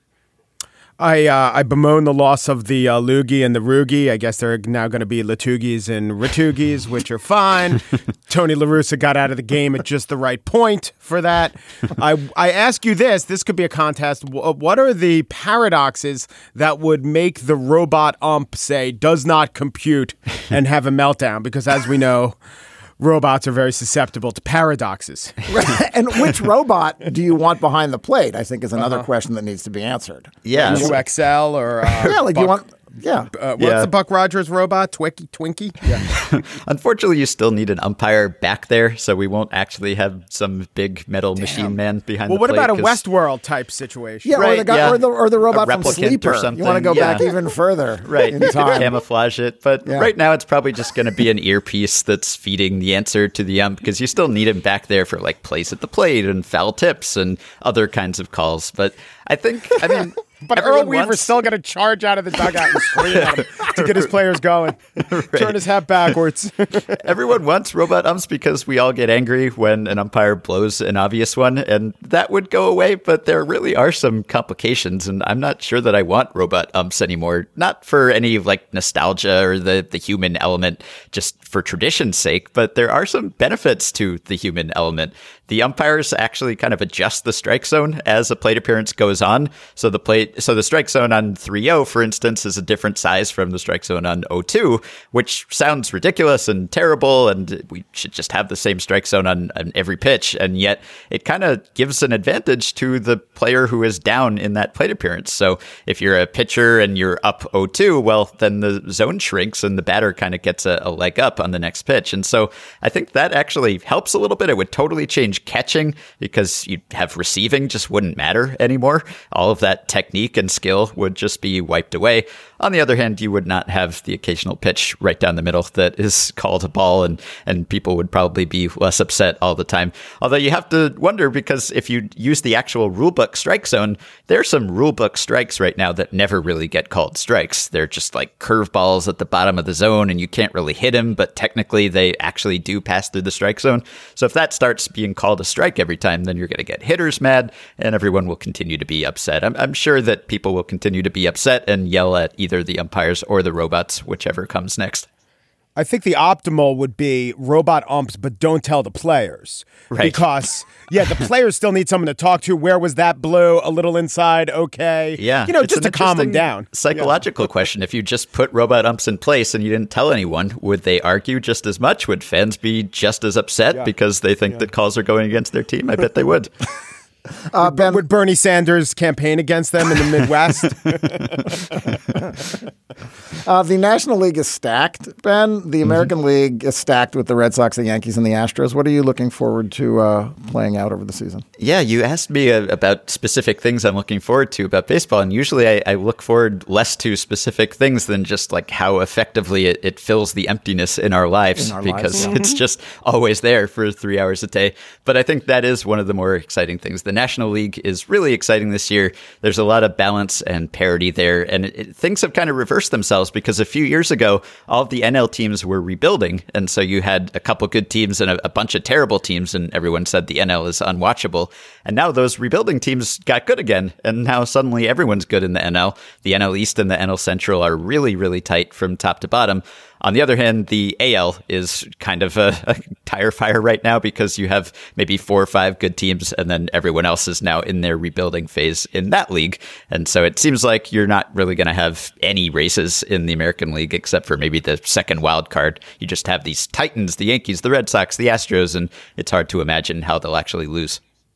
I bemoan the loss of the Loogie and the Roogie. I guess they're now going to be Latugis and Ratugis, which are fine. Tony La Russa got out of the game at just the right point for that. I ask you this. This could be a contest. What are the paradoxes that would make the robot ump say, does not compute, and have a meltdown? Because as we know, robots are very susceptible to paradoxes. And which robot do you want behind the plate, I think, is another question that needs to be answered. Yeah. UXL or do you want... Yeah. What's the Buck Rogers robot? Twinkie? Yeah. Unfortunately, you still need an umpire back there, so we won't actually have some big metal machine man behind the plate. Well, what about a Westworld type situation? Yeah, right, or the guy, or the robot from Sleeper. Or something. You want to go back even further, right? In time. Camouflage it, but right now it's probably just going to be an earpiece that's feeding the answer to the ump, because you still need him back there for like plays at the plate and foul tips and other kinds of calls. But I mean. But Earl Weaver's still going to charge out of the dugout and scream at him to get his players going. Right. Turn his hat backwards. Everyone wants robot umps because we all get angry when an umpire blows an obvious one, and that would go away. But there really are some complications, and I'm not sure that I want robot umps anymore. Not for any like nostalgia or the human element, just for tradition's sake. But there are some benefits to the human element. The umpires actually kind of adjust the strike zone as a plate appearance goes on. So the strike zone on 3-0, for instance, is a different size from the strike zone on 0-2, which sounds ridiculous and terrible, and we should just have the same strike zone on every pitch. And yet it kind of gives an advantage to the player who is down in that plate appearance. So if you're a pitcher and you're up 0-2, well, then the zone shrinks and the batter kind of gets a leg up on the next pitch. And so I think that actually helps a little bit. It would totally change catching, because you'd have receiving just wouldn't matter anymore. All of that technique and skill would just be wiped away. On the other hand, you would not have the occasional pitch right down the middle that is called a ball, and people would probably be less upset all the time. Although you have to wonder, because if you use the actual rulebook strike zone, there's some rulebook strikes right now that never really get called strikes. They're just like curveballs at the bottom of the zone, and you can't really hit them, but technically they actually do pass through the strike zone. So if that starts being called a strike every time, then you're going to get hitters mad, and everyone will continue to be upset. I'm sure that people will continue to be upset and yell at either the umpires or the robots, whichever comes next. I think the optimal would be robot umps, but don't tell the players. Right. Because, the players still need someone to talk to. Where was that blue? A little inside? Okay. Yeah. Just to calm them down. Psychological question. If you just put robot umps in place and you didn't tell anyone, would they argue just as much? Would fans be just as upset because they think that calls are going against their team? I bet they would. Ben, would Bernie Sanders campaign against them in the Midwest? The National League is stacked, Ben. The American League is stacked with the Red Sox, the Yankees, and the Astros. What are you looking forward to playing out over the season? Yeah, you asked me about specific things I'm looking forward to about baseball, and usually I look forward less to specific things than just like how effectively it fills the emptiness in our lives, because it's just always there for 3 hours a day. But I think that is one of the more exciting things. The National League is really exciting this year. There's a lot of balance and parity there, and things have kind of reversed themselves, because a few years ago, all of the NL teams were rebuilding, and so you had a couple good teams and a bunch of terrible teams, and everyone said the NL is unwatchable. And now those rebuilding teams got good again, and now suddenly everyone's good in the NL. The NL East and the NL Central are really, really tight from top to bottom. On the other hand, the AL is kind of a tire fire right now, because you have maybe 4 or 5 good teams, and then everyone else is now in their rebuilding phase in that league. And so it seems like you're not really going to have any races in the American League, except for maybe the second wild card. You just have these titans, the Yankees, the Red Sox, the Astros, and it's hard to imagine how they'll actually lose.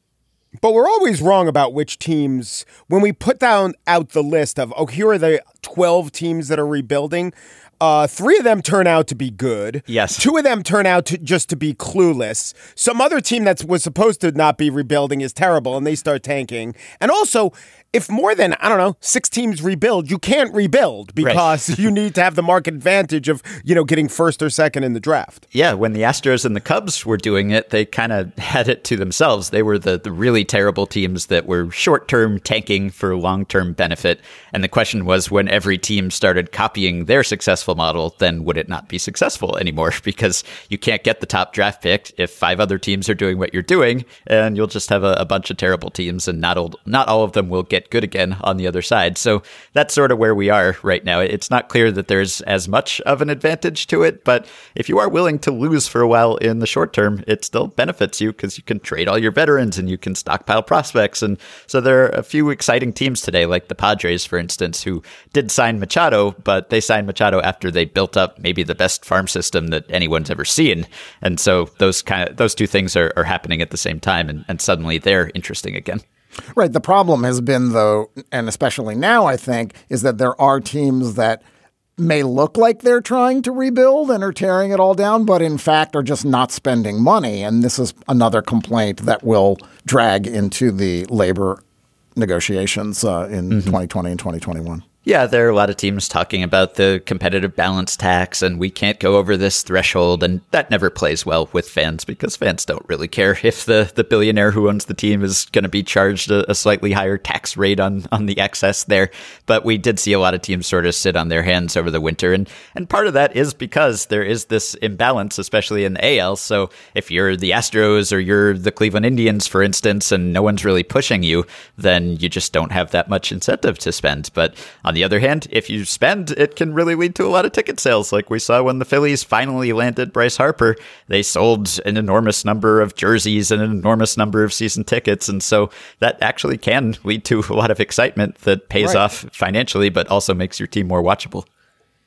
But we're always wrong about which teams. When we put out the list of, here are the 12 teams that are rebuilding, 3 of them turn out to be good. Yes. 2 of them turn out to be clueless. Some other team that was supposed to not be rebuilding is terrible, and they start tanking. And also, if more than, 6 teams rebuild, you can't rebuild, because you need to have the market advantage of, getting first or second in the draft. Yeah, when the Astros and the Cubs were doing it, they kind of had it to themselves. They were the really terrible teams that were short-term tanking for long-term benefit. And the question was, when every team started copying their successful model, then would it not be successful anymore? Because you can't get the top draft pick if 5 other teams are doing what you're doing, and you'll just have a bunch of terrible teams, and not all of them will get good again on the other side. So that's sort of where we are right now. It's not clear that there's as much of an advantage to it, but if you are willing to lose for a while in the short term, it still benefits you, because you can trade all your veterans and you can stockpile prospects. And so there are a few exciting teams today, like the Padres, for instance, who did sign Machado, but they signed Machado after they built up maybe the best farm system that anyone's ever seen. And so those 2 things are happening at the same time, and suddenly they're interesting again. Right. The problem has been, though, and especially now, I think, is that there are teams that may look like they're trying to rebuild and are tearing it all down, but in fact are just not spending money. And this is another complaint that will drag into the labor negotiations in 2020 and 2021. Yeah, there are a lot of teams talking about the competitive balance tax, and we can't go over this threshold, and that never plays well with fans, because fans don't really care if the billionaire who owns the team is going to be charged a slightly higher tax rate on the excess there. But we did see a lot of teams sort of sit on their hands over the winter, and part of that is because there is this imbalance, especially in the AL. So if you're the Astros or you're the Cleveland Indians, for instance, and no one's really pushing you, then you just don't have that much incentive to spend. But on the other hand, if you spend, it can really lead to a lot of ticket sales, like we saw when the Phillies finally landed Bryce Harper. They sold an enormous number of jerseys and an enormous number of season tickets, and so that actually can lead to a lot of excitement that pays off financially, but also makes your team more watchable.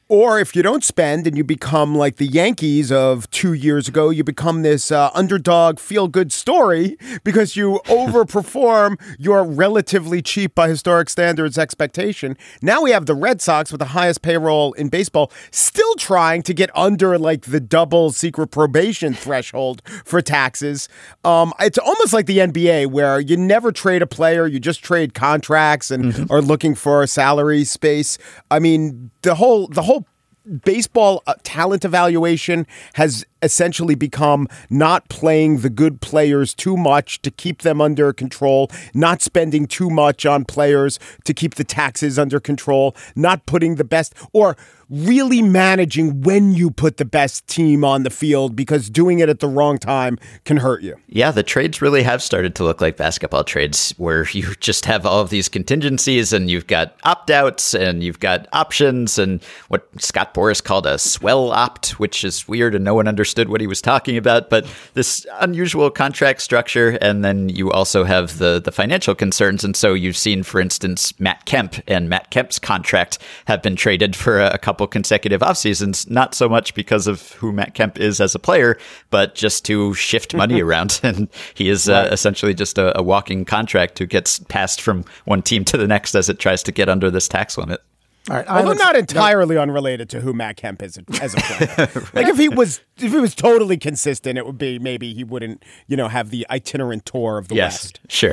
Or if you don't spend and you become like the Yankees of 2 years ago, you become this underdog feel-good story because you overperform your relatively cheap by historic standards expectation. Now we have the Red Sox with the highest payroll in baseball still trying to get under like the double secret probation threshold for taxes. It's almost like the NBA where you never trade a player, you just trade contracts and are looking for a salary space. I mean, the whole baseball talent evaluation has essentially become not playing the good players too much to keep them under control, not spending too much on players to keep the taxes under control, not putting the best or really managing when you put the best team on the field because doing it at the wrong time can hurt you. Yeah, the trades really have started to look like basketball trades where you just have all of these contingencies and you've got opt-outs and you've got options and what Scott Boras called a swell opt, which is weird and no one understood what he was talking about. But this unusual contract structure, and then you also have the financial concerns. And so you've seen, for instance, Matt Kemp and Matt Kemp's contract have been traded for a couple consecutive off seasons, not so much because of who Matt Kemp is as a player, but just to shift money around. And he is essentially just a walking contract who gets passed from one team to the next as it tries to get under this tax limit. All right, although not entirely unrelated to who Matt Kemp is as a player. Like if he was totally consistent, it would be maybe he wouldn't, have the itinerant tour of the West. Sure.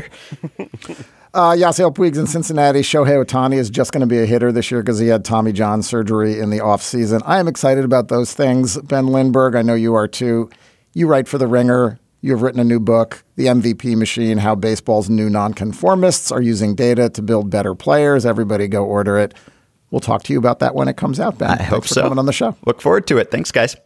Yasiel Puig's in Cincinnati. Shohei Ohtani is just going to be a hitter this year because he had Tommy John surgery in the offseason. I am excited about those things. Ben Lindbergh, I know you are too. You write for The Ringer. You have written a new book, The MVP Machine, How Baseball's New Nonconformists Are Using Data to Build Better Players. Everybody go order it. We'll talk to you about that when it comes out, Ben. I hope so. Thanks for coming on the show. Look forward to it. Thanks, guys.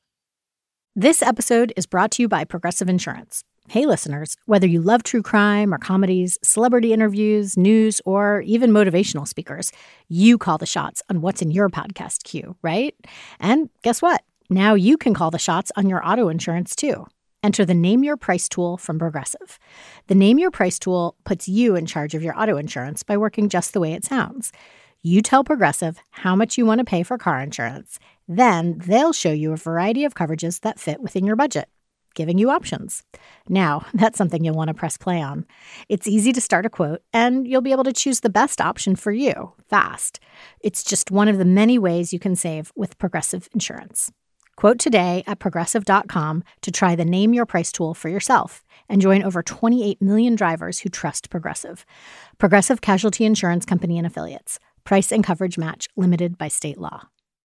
This episode is brought to you by Progressive Insurance. Hey, listeners, whether you love true crime or comedies, celebrity interviews, news, or even motivational speakers, you call the shots on what's in your podcast queue, right? And guess what? Now you can call the shots on your auto insurance, too. Enter the Name Your Price tool from Progressive. The Name Your Price tool puts you in charge of your auto insurance by working just the way it sounds. You tell Progressive how much you want to pay for car insurance. Then they'll show you a variety of coverages that fit within your budget, giving you options. Now, that's something you'll want to press play on. It's easy to start a quote, and you'll be able to choose the best option for you fast. It's just one of the many ways you can save with Progressive Insurance. Quote today at Progressive.com to try the Name Your Price tool for yourself and join over 28 million drivers who trust Progressive. Progressive Casualty Insurance Company and Affiliates. Price and coverage match limited by state law.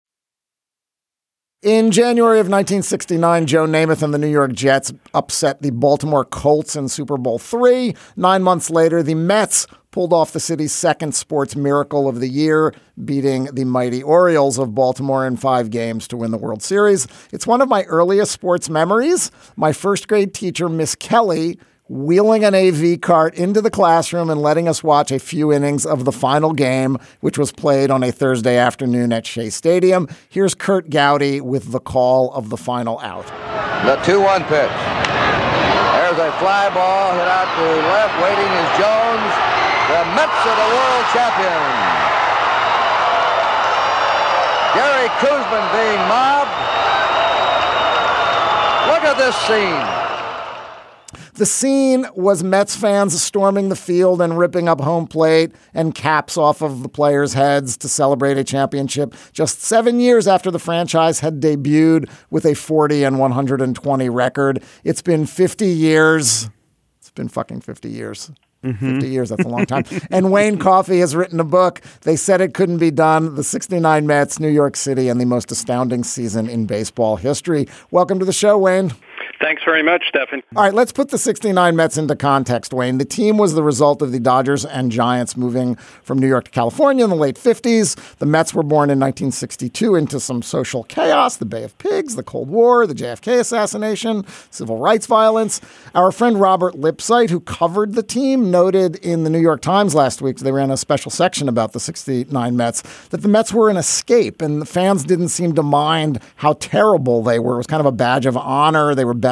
In January of 1969, Joe Namath and the New York Jets upset the Baltimore Colts in Super Bowl III. 9 months later, the Mets pulled off the city's second sports miracle of the year, beating the mighty Orioles of Baltimore in 5 games to win the World Series. It's one of my earliest sports memories. My first grade teacher, Miss Kelly, wheeling an AV cart into the classroom and letting us watch a few innings of the final game, which was played on a Thursday afternoon at Shea Stadium. Here's Curt Gowdy with the call of the final out. The 2-1 pitch. There's a fly ball hit out to left. Waiting is Jones. The Mets are the world champions. Gary Koosman being mobbed. Look at this scene. The scene was Mets fans storming the field and ripping up home plate and caps off of the players' heads to celebrate a championship just 7 years after the franchise had debuted with a 40-120 record. It's been 50 years. It's been fucking 50 years. 50 years, that's a long time. And Wayne Coffey has written a book. They said it couldn't be done. The 69 Mets, New York City, and the most astounding season in baseball history. Welcome to the show, Wayne. Thanks very much, Stephen. All right, let's put the 69 Mets into context, Wayne. The team was the result of the Dodgers and Giants moving from New York to California in the late 50s. The Mets were born in 1962 into some social chaos, the Bay of Pigs, the Cold War, the JFK assassination, civil rights violence. Our friend Robert Lipsyte, who covered the team, noted in the New York Times last week, they ran a special section about the 69 Mets, that the Mets were an escape, and the fans didn't seem to mind how terrible they were. It was kind of a badge of honor. They were better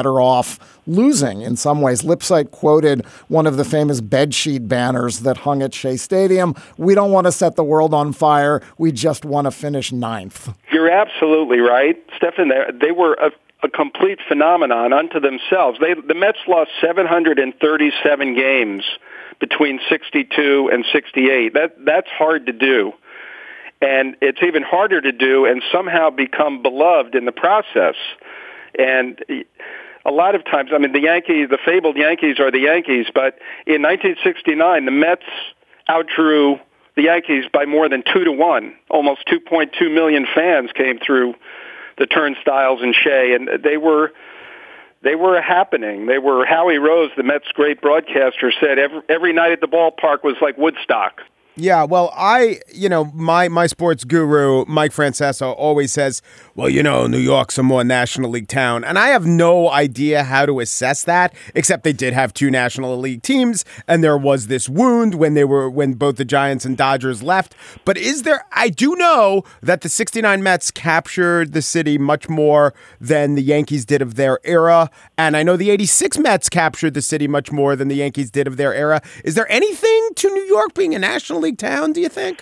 better off losing in some ways. Lipsyte quoted one of the famous bedsheet banners that hung at Shea Stadium. "We don't want to set the world on fire. We just want to finish ninth." You're absolutely right, Stefan. They were a complete phenomenon unto themselves. The Mets lost 737 games between 62 and 68. That's hard to do. And it's even harder to do and somehow become beloved in the process. And a lot of times, I mean, the fabled Yankees are the Yankees, but in 1969, the Mets outdrew the Yankees by more than 2-1. Almost 2.2 million fans came through the turnstiles in Shea, and they were a happening. They were Howie Rose, the Mets' great broadcaster, said every night at the ballpark was like Woodstock. Yeah, well, my sports guru, Mike Francesa, always says, well, New York's a more National League town. And I have no idea how to assess that, except they did have two National League teams, and there was this wound when both the Giants and Dodgers left. But I do know that the 69 Mets captured the city much more than the Yankees did of their era. And I know the 86 Mets captured the city much more than the Yankees did of their era. Is there anything to New York being a National League town, do you think?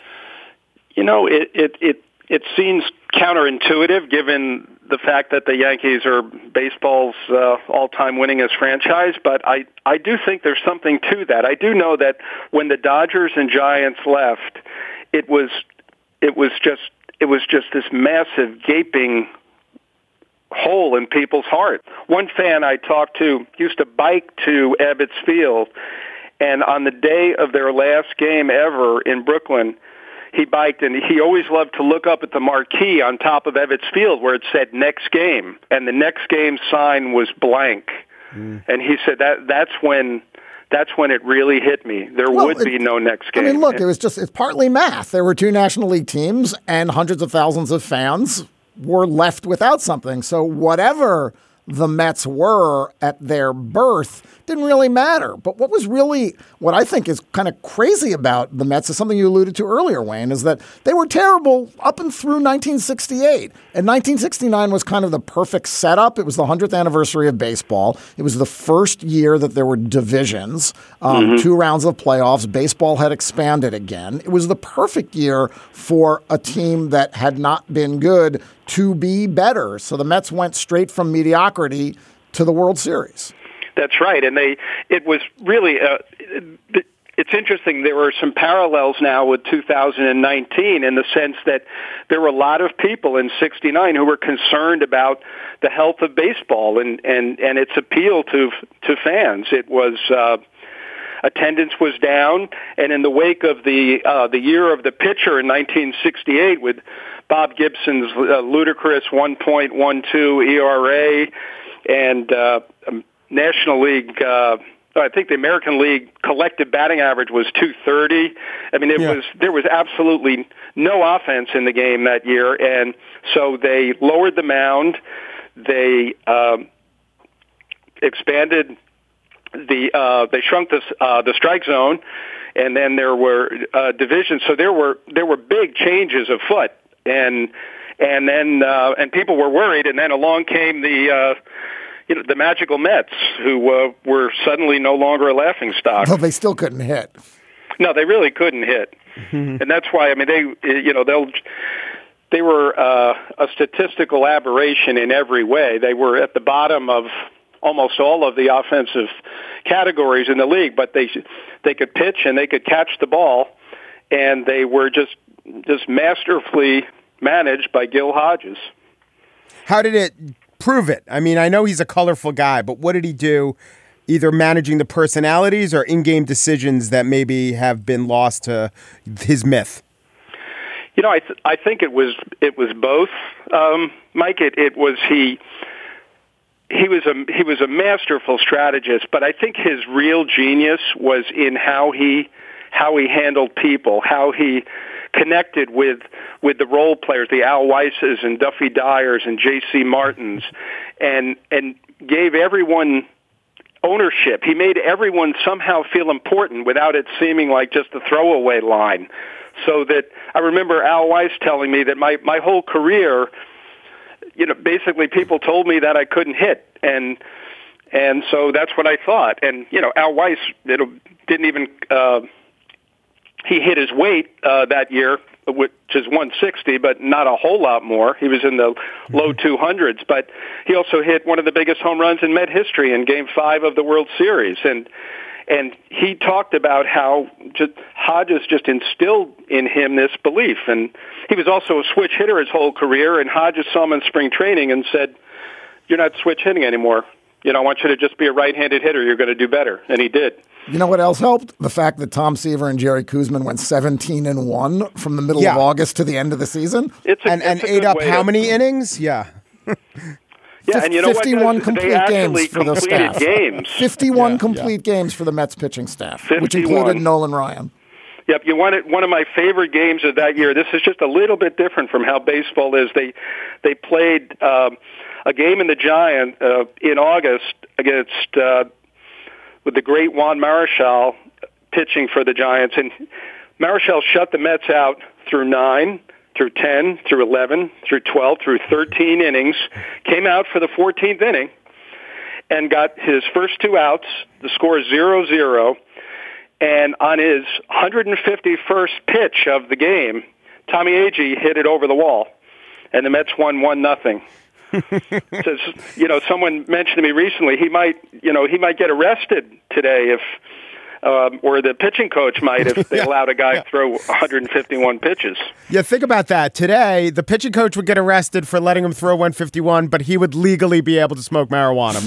It seems counterintuitive given the fact that the Yankees are baseball's all-time winningest franchise, but I do think there's something to that. I do know that when the Dodgers and Giants left, it was just this massive gaping hole in people's heart. One fan I talked to used to bike to Ebbets Field, and on the day of their last game ever in Brooklyn, he biked, and he always loved to look up at the marquee on top of Ebbets Field where it said next game, and the next game sign was blank. And he said that's when it really hit me. There would be no next game. I mean, look, it's partly math. There were two National League teams, and hundreds of thousands of fans were left without something. So whatever the Mets were at their birth didn't really matter. But what I think is kind of crazy about the Mets is something you alluded to earlier, Wayne, is that they were terrible up and through 1968. And 1969 was kind of the perfect setup. It was the 100th anniversary of baseball. It was the first year that there were divisions, 2 rounds of playoffs. Baseball had expanded again. It was the perfect year for a team that had not been good to be better. So the Mets went straight from mediocrity to the World Series. That's right, and it was really. It's interesting. There were some parallels now with 2019 in the sense that there were a lot of people in '69 who were concerned about the health of baseball and its appeal to fans. It was. Attendance was down, and in the wake of the year of the pitcher in 1968 with Bob Gibson's ludicrous 1.12 ERA and National League, I think the American League collective batting average was .230. I mean, there was absolutely no offense in the game that year, and so they lowered the mound. They expanded they shrunk the strike zone, and then there were divisions. So there were big changes afoot, and then people were worried. And then along came the magical Mets, who were suddenly no longer a laughingstock. Well, they still couldn't hit. No, they really couldn't hit, and that's why. I mean, they were a statistical aberration in every way. They were at the bottom of almost all of the offensive categories in the league, but they could pitch and they could catch the ball, and they were just masterfully managed by Gil Hodges. How did it prove it? I mean, I know he's a colorful guy, but what did he do, either managing the personalities or in-game decisions that maybe have been lost to his myth? I think it was both, Mike. It was He was a masterful strategist, but I think his real genius was in how he handled people, how he connected with the role players, the Al Weisses and Duffy Dyers and J.C. Martins, and gave everyone ownership. He made everyone somehow feel important without it seeming like just a throwaway line. So that I remember Al Weiss telling me that my whole career, basically people told me that I couldn't hit, and And so that's what I thought. And, Al Weiss didn't even he hit his weight that year, which is 160, but not a whole lot more. He was in the low 200s, but he also hit one of the biggest home runs in Met history in Game 5 of the World Series. And he talked about how Hodges just instilled in him this belief. And he was also a switch hitter his whole career, and Hodges saw him in spring training and said, "You're not switch hitting anymore. I want you to just be a right-handed hitter. You're going to do better." And he did. You know what else helped? The fact that Tom Seaver and Jerry Kuzman went 17-1 from the middle of August to the end of the season. And ate up how many innings? Yeah. Yeah, and 51 complete games for the staff. 51 yeah. complete games for the Mets pitching staff, 51. Which included Nolan Ryan. Yep, you wanted one of my favorite games of that year. This is just a little bit different from how baseball is. They played a game in the Giant in August against with the great Juan Marichal pitching for the Giants, and Marichal shut the Mets out through 9, through 10, through 11, through 12, through 13 innings, came out for the 14th inning, and got his first 2 outs. The score is 0-0, and on his 151st pitch of the game, Tommy Agee hit it over the wall, and the Mets won 1-0. So, someone mentioned to me recently he might get arrested today if or the pitching coach might if they allowed a guy to throw 151 pitches. Yeah, think about that. Today, the pitching coach would get arrested for letting him throw 151, but he would legally be able to smoke marijuana.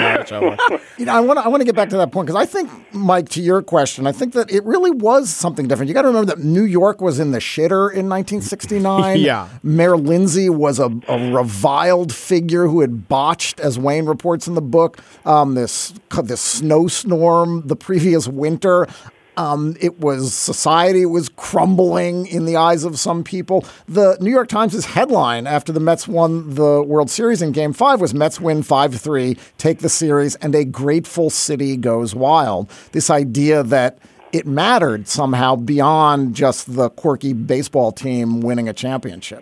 I want to get back to that point because I think, Mike, to your question, I think that it really was something different. You got to remember that New York was in the shitter in 1969. Yeah. Mayor Lindsay was a reviled figure who had botched, as Wayne reports in the book, this snowstorm the previous winter. Society was crumbling in the eyes of some people. The New York Times' headline after the Mets won the World Series in Game 5 was Mets win 5-3, take the series, and a grateful city goes wild. This idea that it mattered somehow beyond just the quirky baseball team winning a championship.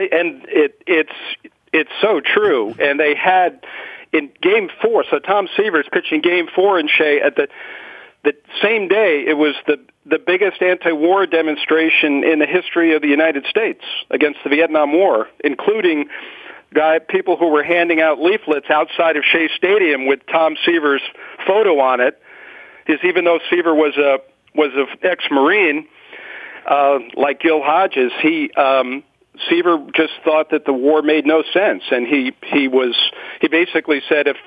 It's so true. And they had in Game 4, so Tom Seaver's pitching Game 4 in Shea at the same day. It was the biggest anti-war demonstration in the history of the United States against the Vietnam War, including people who were handing out leaflets outside of Shea Stadium with Tom Seaver's photo on it. Because even though Seaver was an ex-Marine, like Gil Hodges, Seaver just thought that the war made no sense, and he basically said if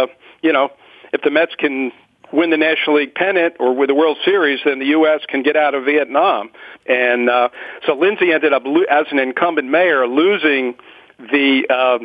the Mets can win the National League pennant or with the World Series, then the U.S. can get out of Vietnam. And so Lindsay ended up, as an incumbent mayor, losing the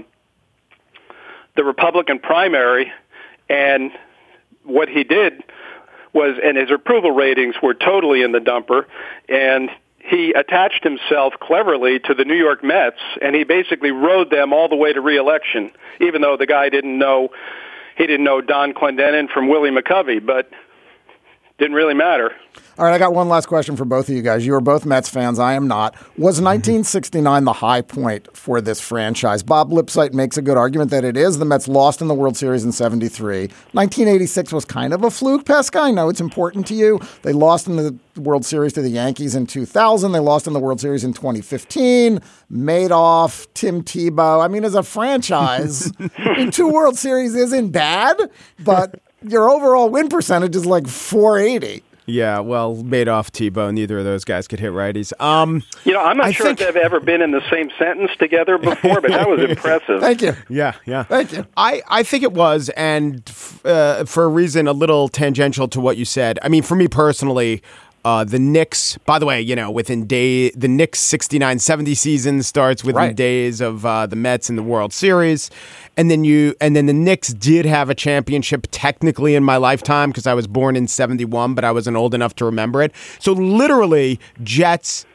Republican primary. And what he did was, and his approval ratings were totally in the dumper, and he attached himself cleverly to the New York Mets, and he basically rode them all the way to re-election, even though the guy didn't know Don Clendenin from Willie McCovey, but didn't really matter. All right, I got one last question for both of you guys. You are both Mets fans. I am not. Was 1969 the high point for this franchise? Bob Lipsyte makes a good argument that it is. The Mets lost in the World Series in 73. 1986 was kind of a fluke, Pesca. I know it's important to you. They lost in the World Series to the Yankees in 2000. They lost in the World Series in 2015. Madoff, Tim Tebow. I mean, as a franchise, 2 World Series isn't bad, but your overall win percentage is like .480. Yeah, well, Madoff, Tebow, neither of those guys could hit righties. I'm not sure if they've ever been in the same sentence together before, but that was impressive. Thank you. Yeah. Thank you. I think it was, and for a reason a little tangential to what you said. I mean, for me personally, the Knicks, by the way, the Knicks 69-70 season starts within days of the Mets in the World Series. And then the Knicks did have a championship technically in my lifetime because I was born in 71, but I wasn't old enough to remember it. So literally Jets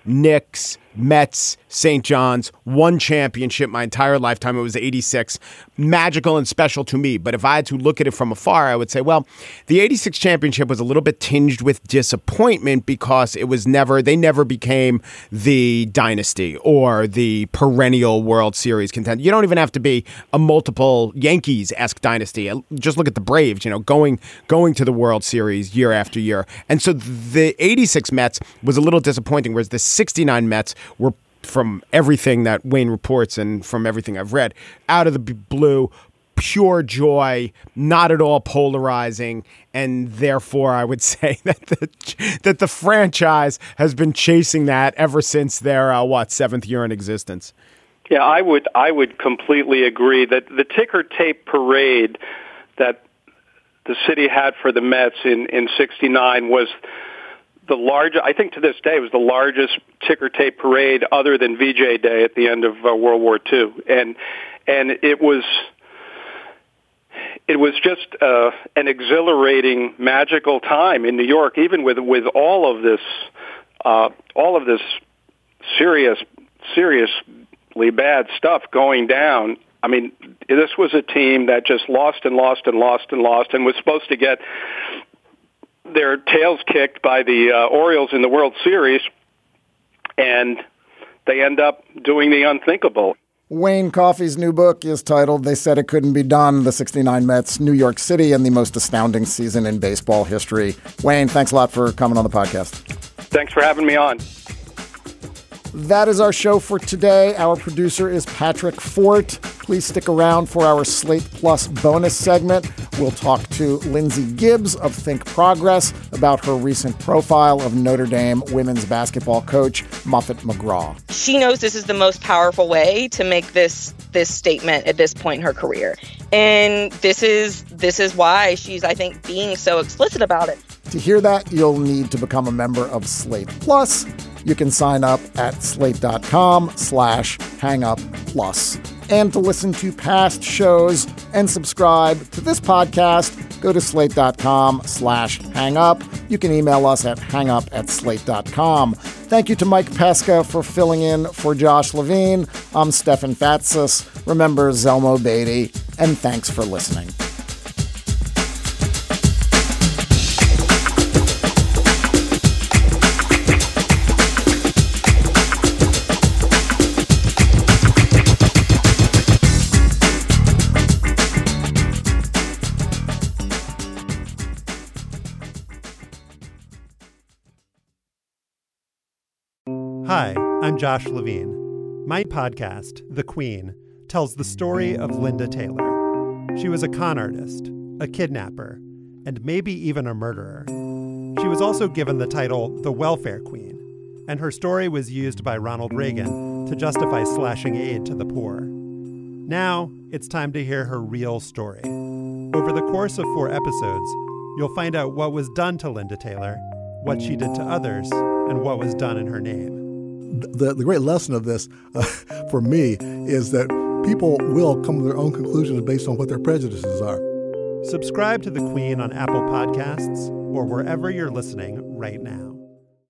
Knicks, Mets, St. John's, one championship my entire lifetime. It was 86. Magical and special to me. But if I had to look at it from afar, I would say, well, the 86 championship was a little bit tinged with disappointment because they never became the dynasty or the perennial World Series contender. You don't even have to be a multiple Yankees-esque dynasty. Just look at the Braves, going to the World Series year after year. And so the 86 Mets was a little disappointing, whereas the 69 Mets were, from everything that Wayne reports and from everything I've read, out of the blue, pure joy, not at all polarizing, and therefore I would say that the franchise has been chasing that ever since their seventh year in existence. Yeah, I would completely agree that the ticker tape parade that the city had for the Mets in '69 was the largest. I think to this day it was the largest ticker tape parade other than VJ Day at the end of World War II, and it was just an exhilarating, magical time in New York, even with all of this seriously bad stuff going down. I mean, this was a team that just lost and lost and lost and lost, and was supposed to get their tails kicked by the Orioles in the World Series, and they end up doing the unthinkable. Wayne Coffey's new book is titled They Said It Couldn't Be Done, the 69 Mets, New York City, and the Most Astounding Season in Baseball History. Wayne, thanks a lot for coming on the podcast. Thanks for having me on. That is our show for today. Our producer is Patrick Fort. Please stick around for our Slate Plus bonus segment. We'll talk to Lindsay Gibbs of Think Progress about her recent profile of Notre Dame women's basketball coach Muffet McGraw. She knows this is the most powerful way to make this statement at this point in her career. And this is why she's, I think, being so explicit about it. To hear that, you'll need to become a member of Slate Plus. You can sign up at slate.com/hangupplus. And to listen to past shows and subscribe to this podcast, go to slate.com/hangup. You can email us at hangup@slate.com. Thank you to Mike Pesca for filling in for Josh Levine. I'm Stefan Fatsis. Remember Zelmo Beatty, and thanks for listening. Hi, I'm Josh Levine. My podcast, The Queen, tells the story of Linda Taylor. She was a con artist, a kidnapper, and maybe even a murderer. She was also given the title the Welfare Queen, and her story was used by Ronald Reagan to justify slashing aid to the poor. Now, it's time to hear her real story. Over the course of 4 episodes, you'll find out what was done to Linda Taylor, what she did to others, and what was done in her name. The great lesson of this, for me, is that people will come to their own conclusions based on what their prejudices are. Subscribe to The Queen on Apple Podcasts or wherever you're listening right now.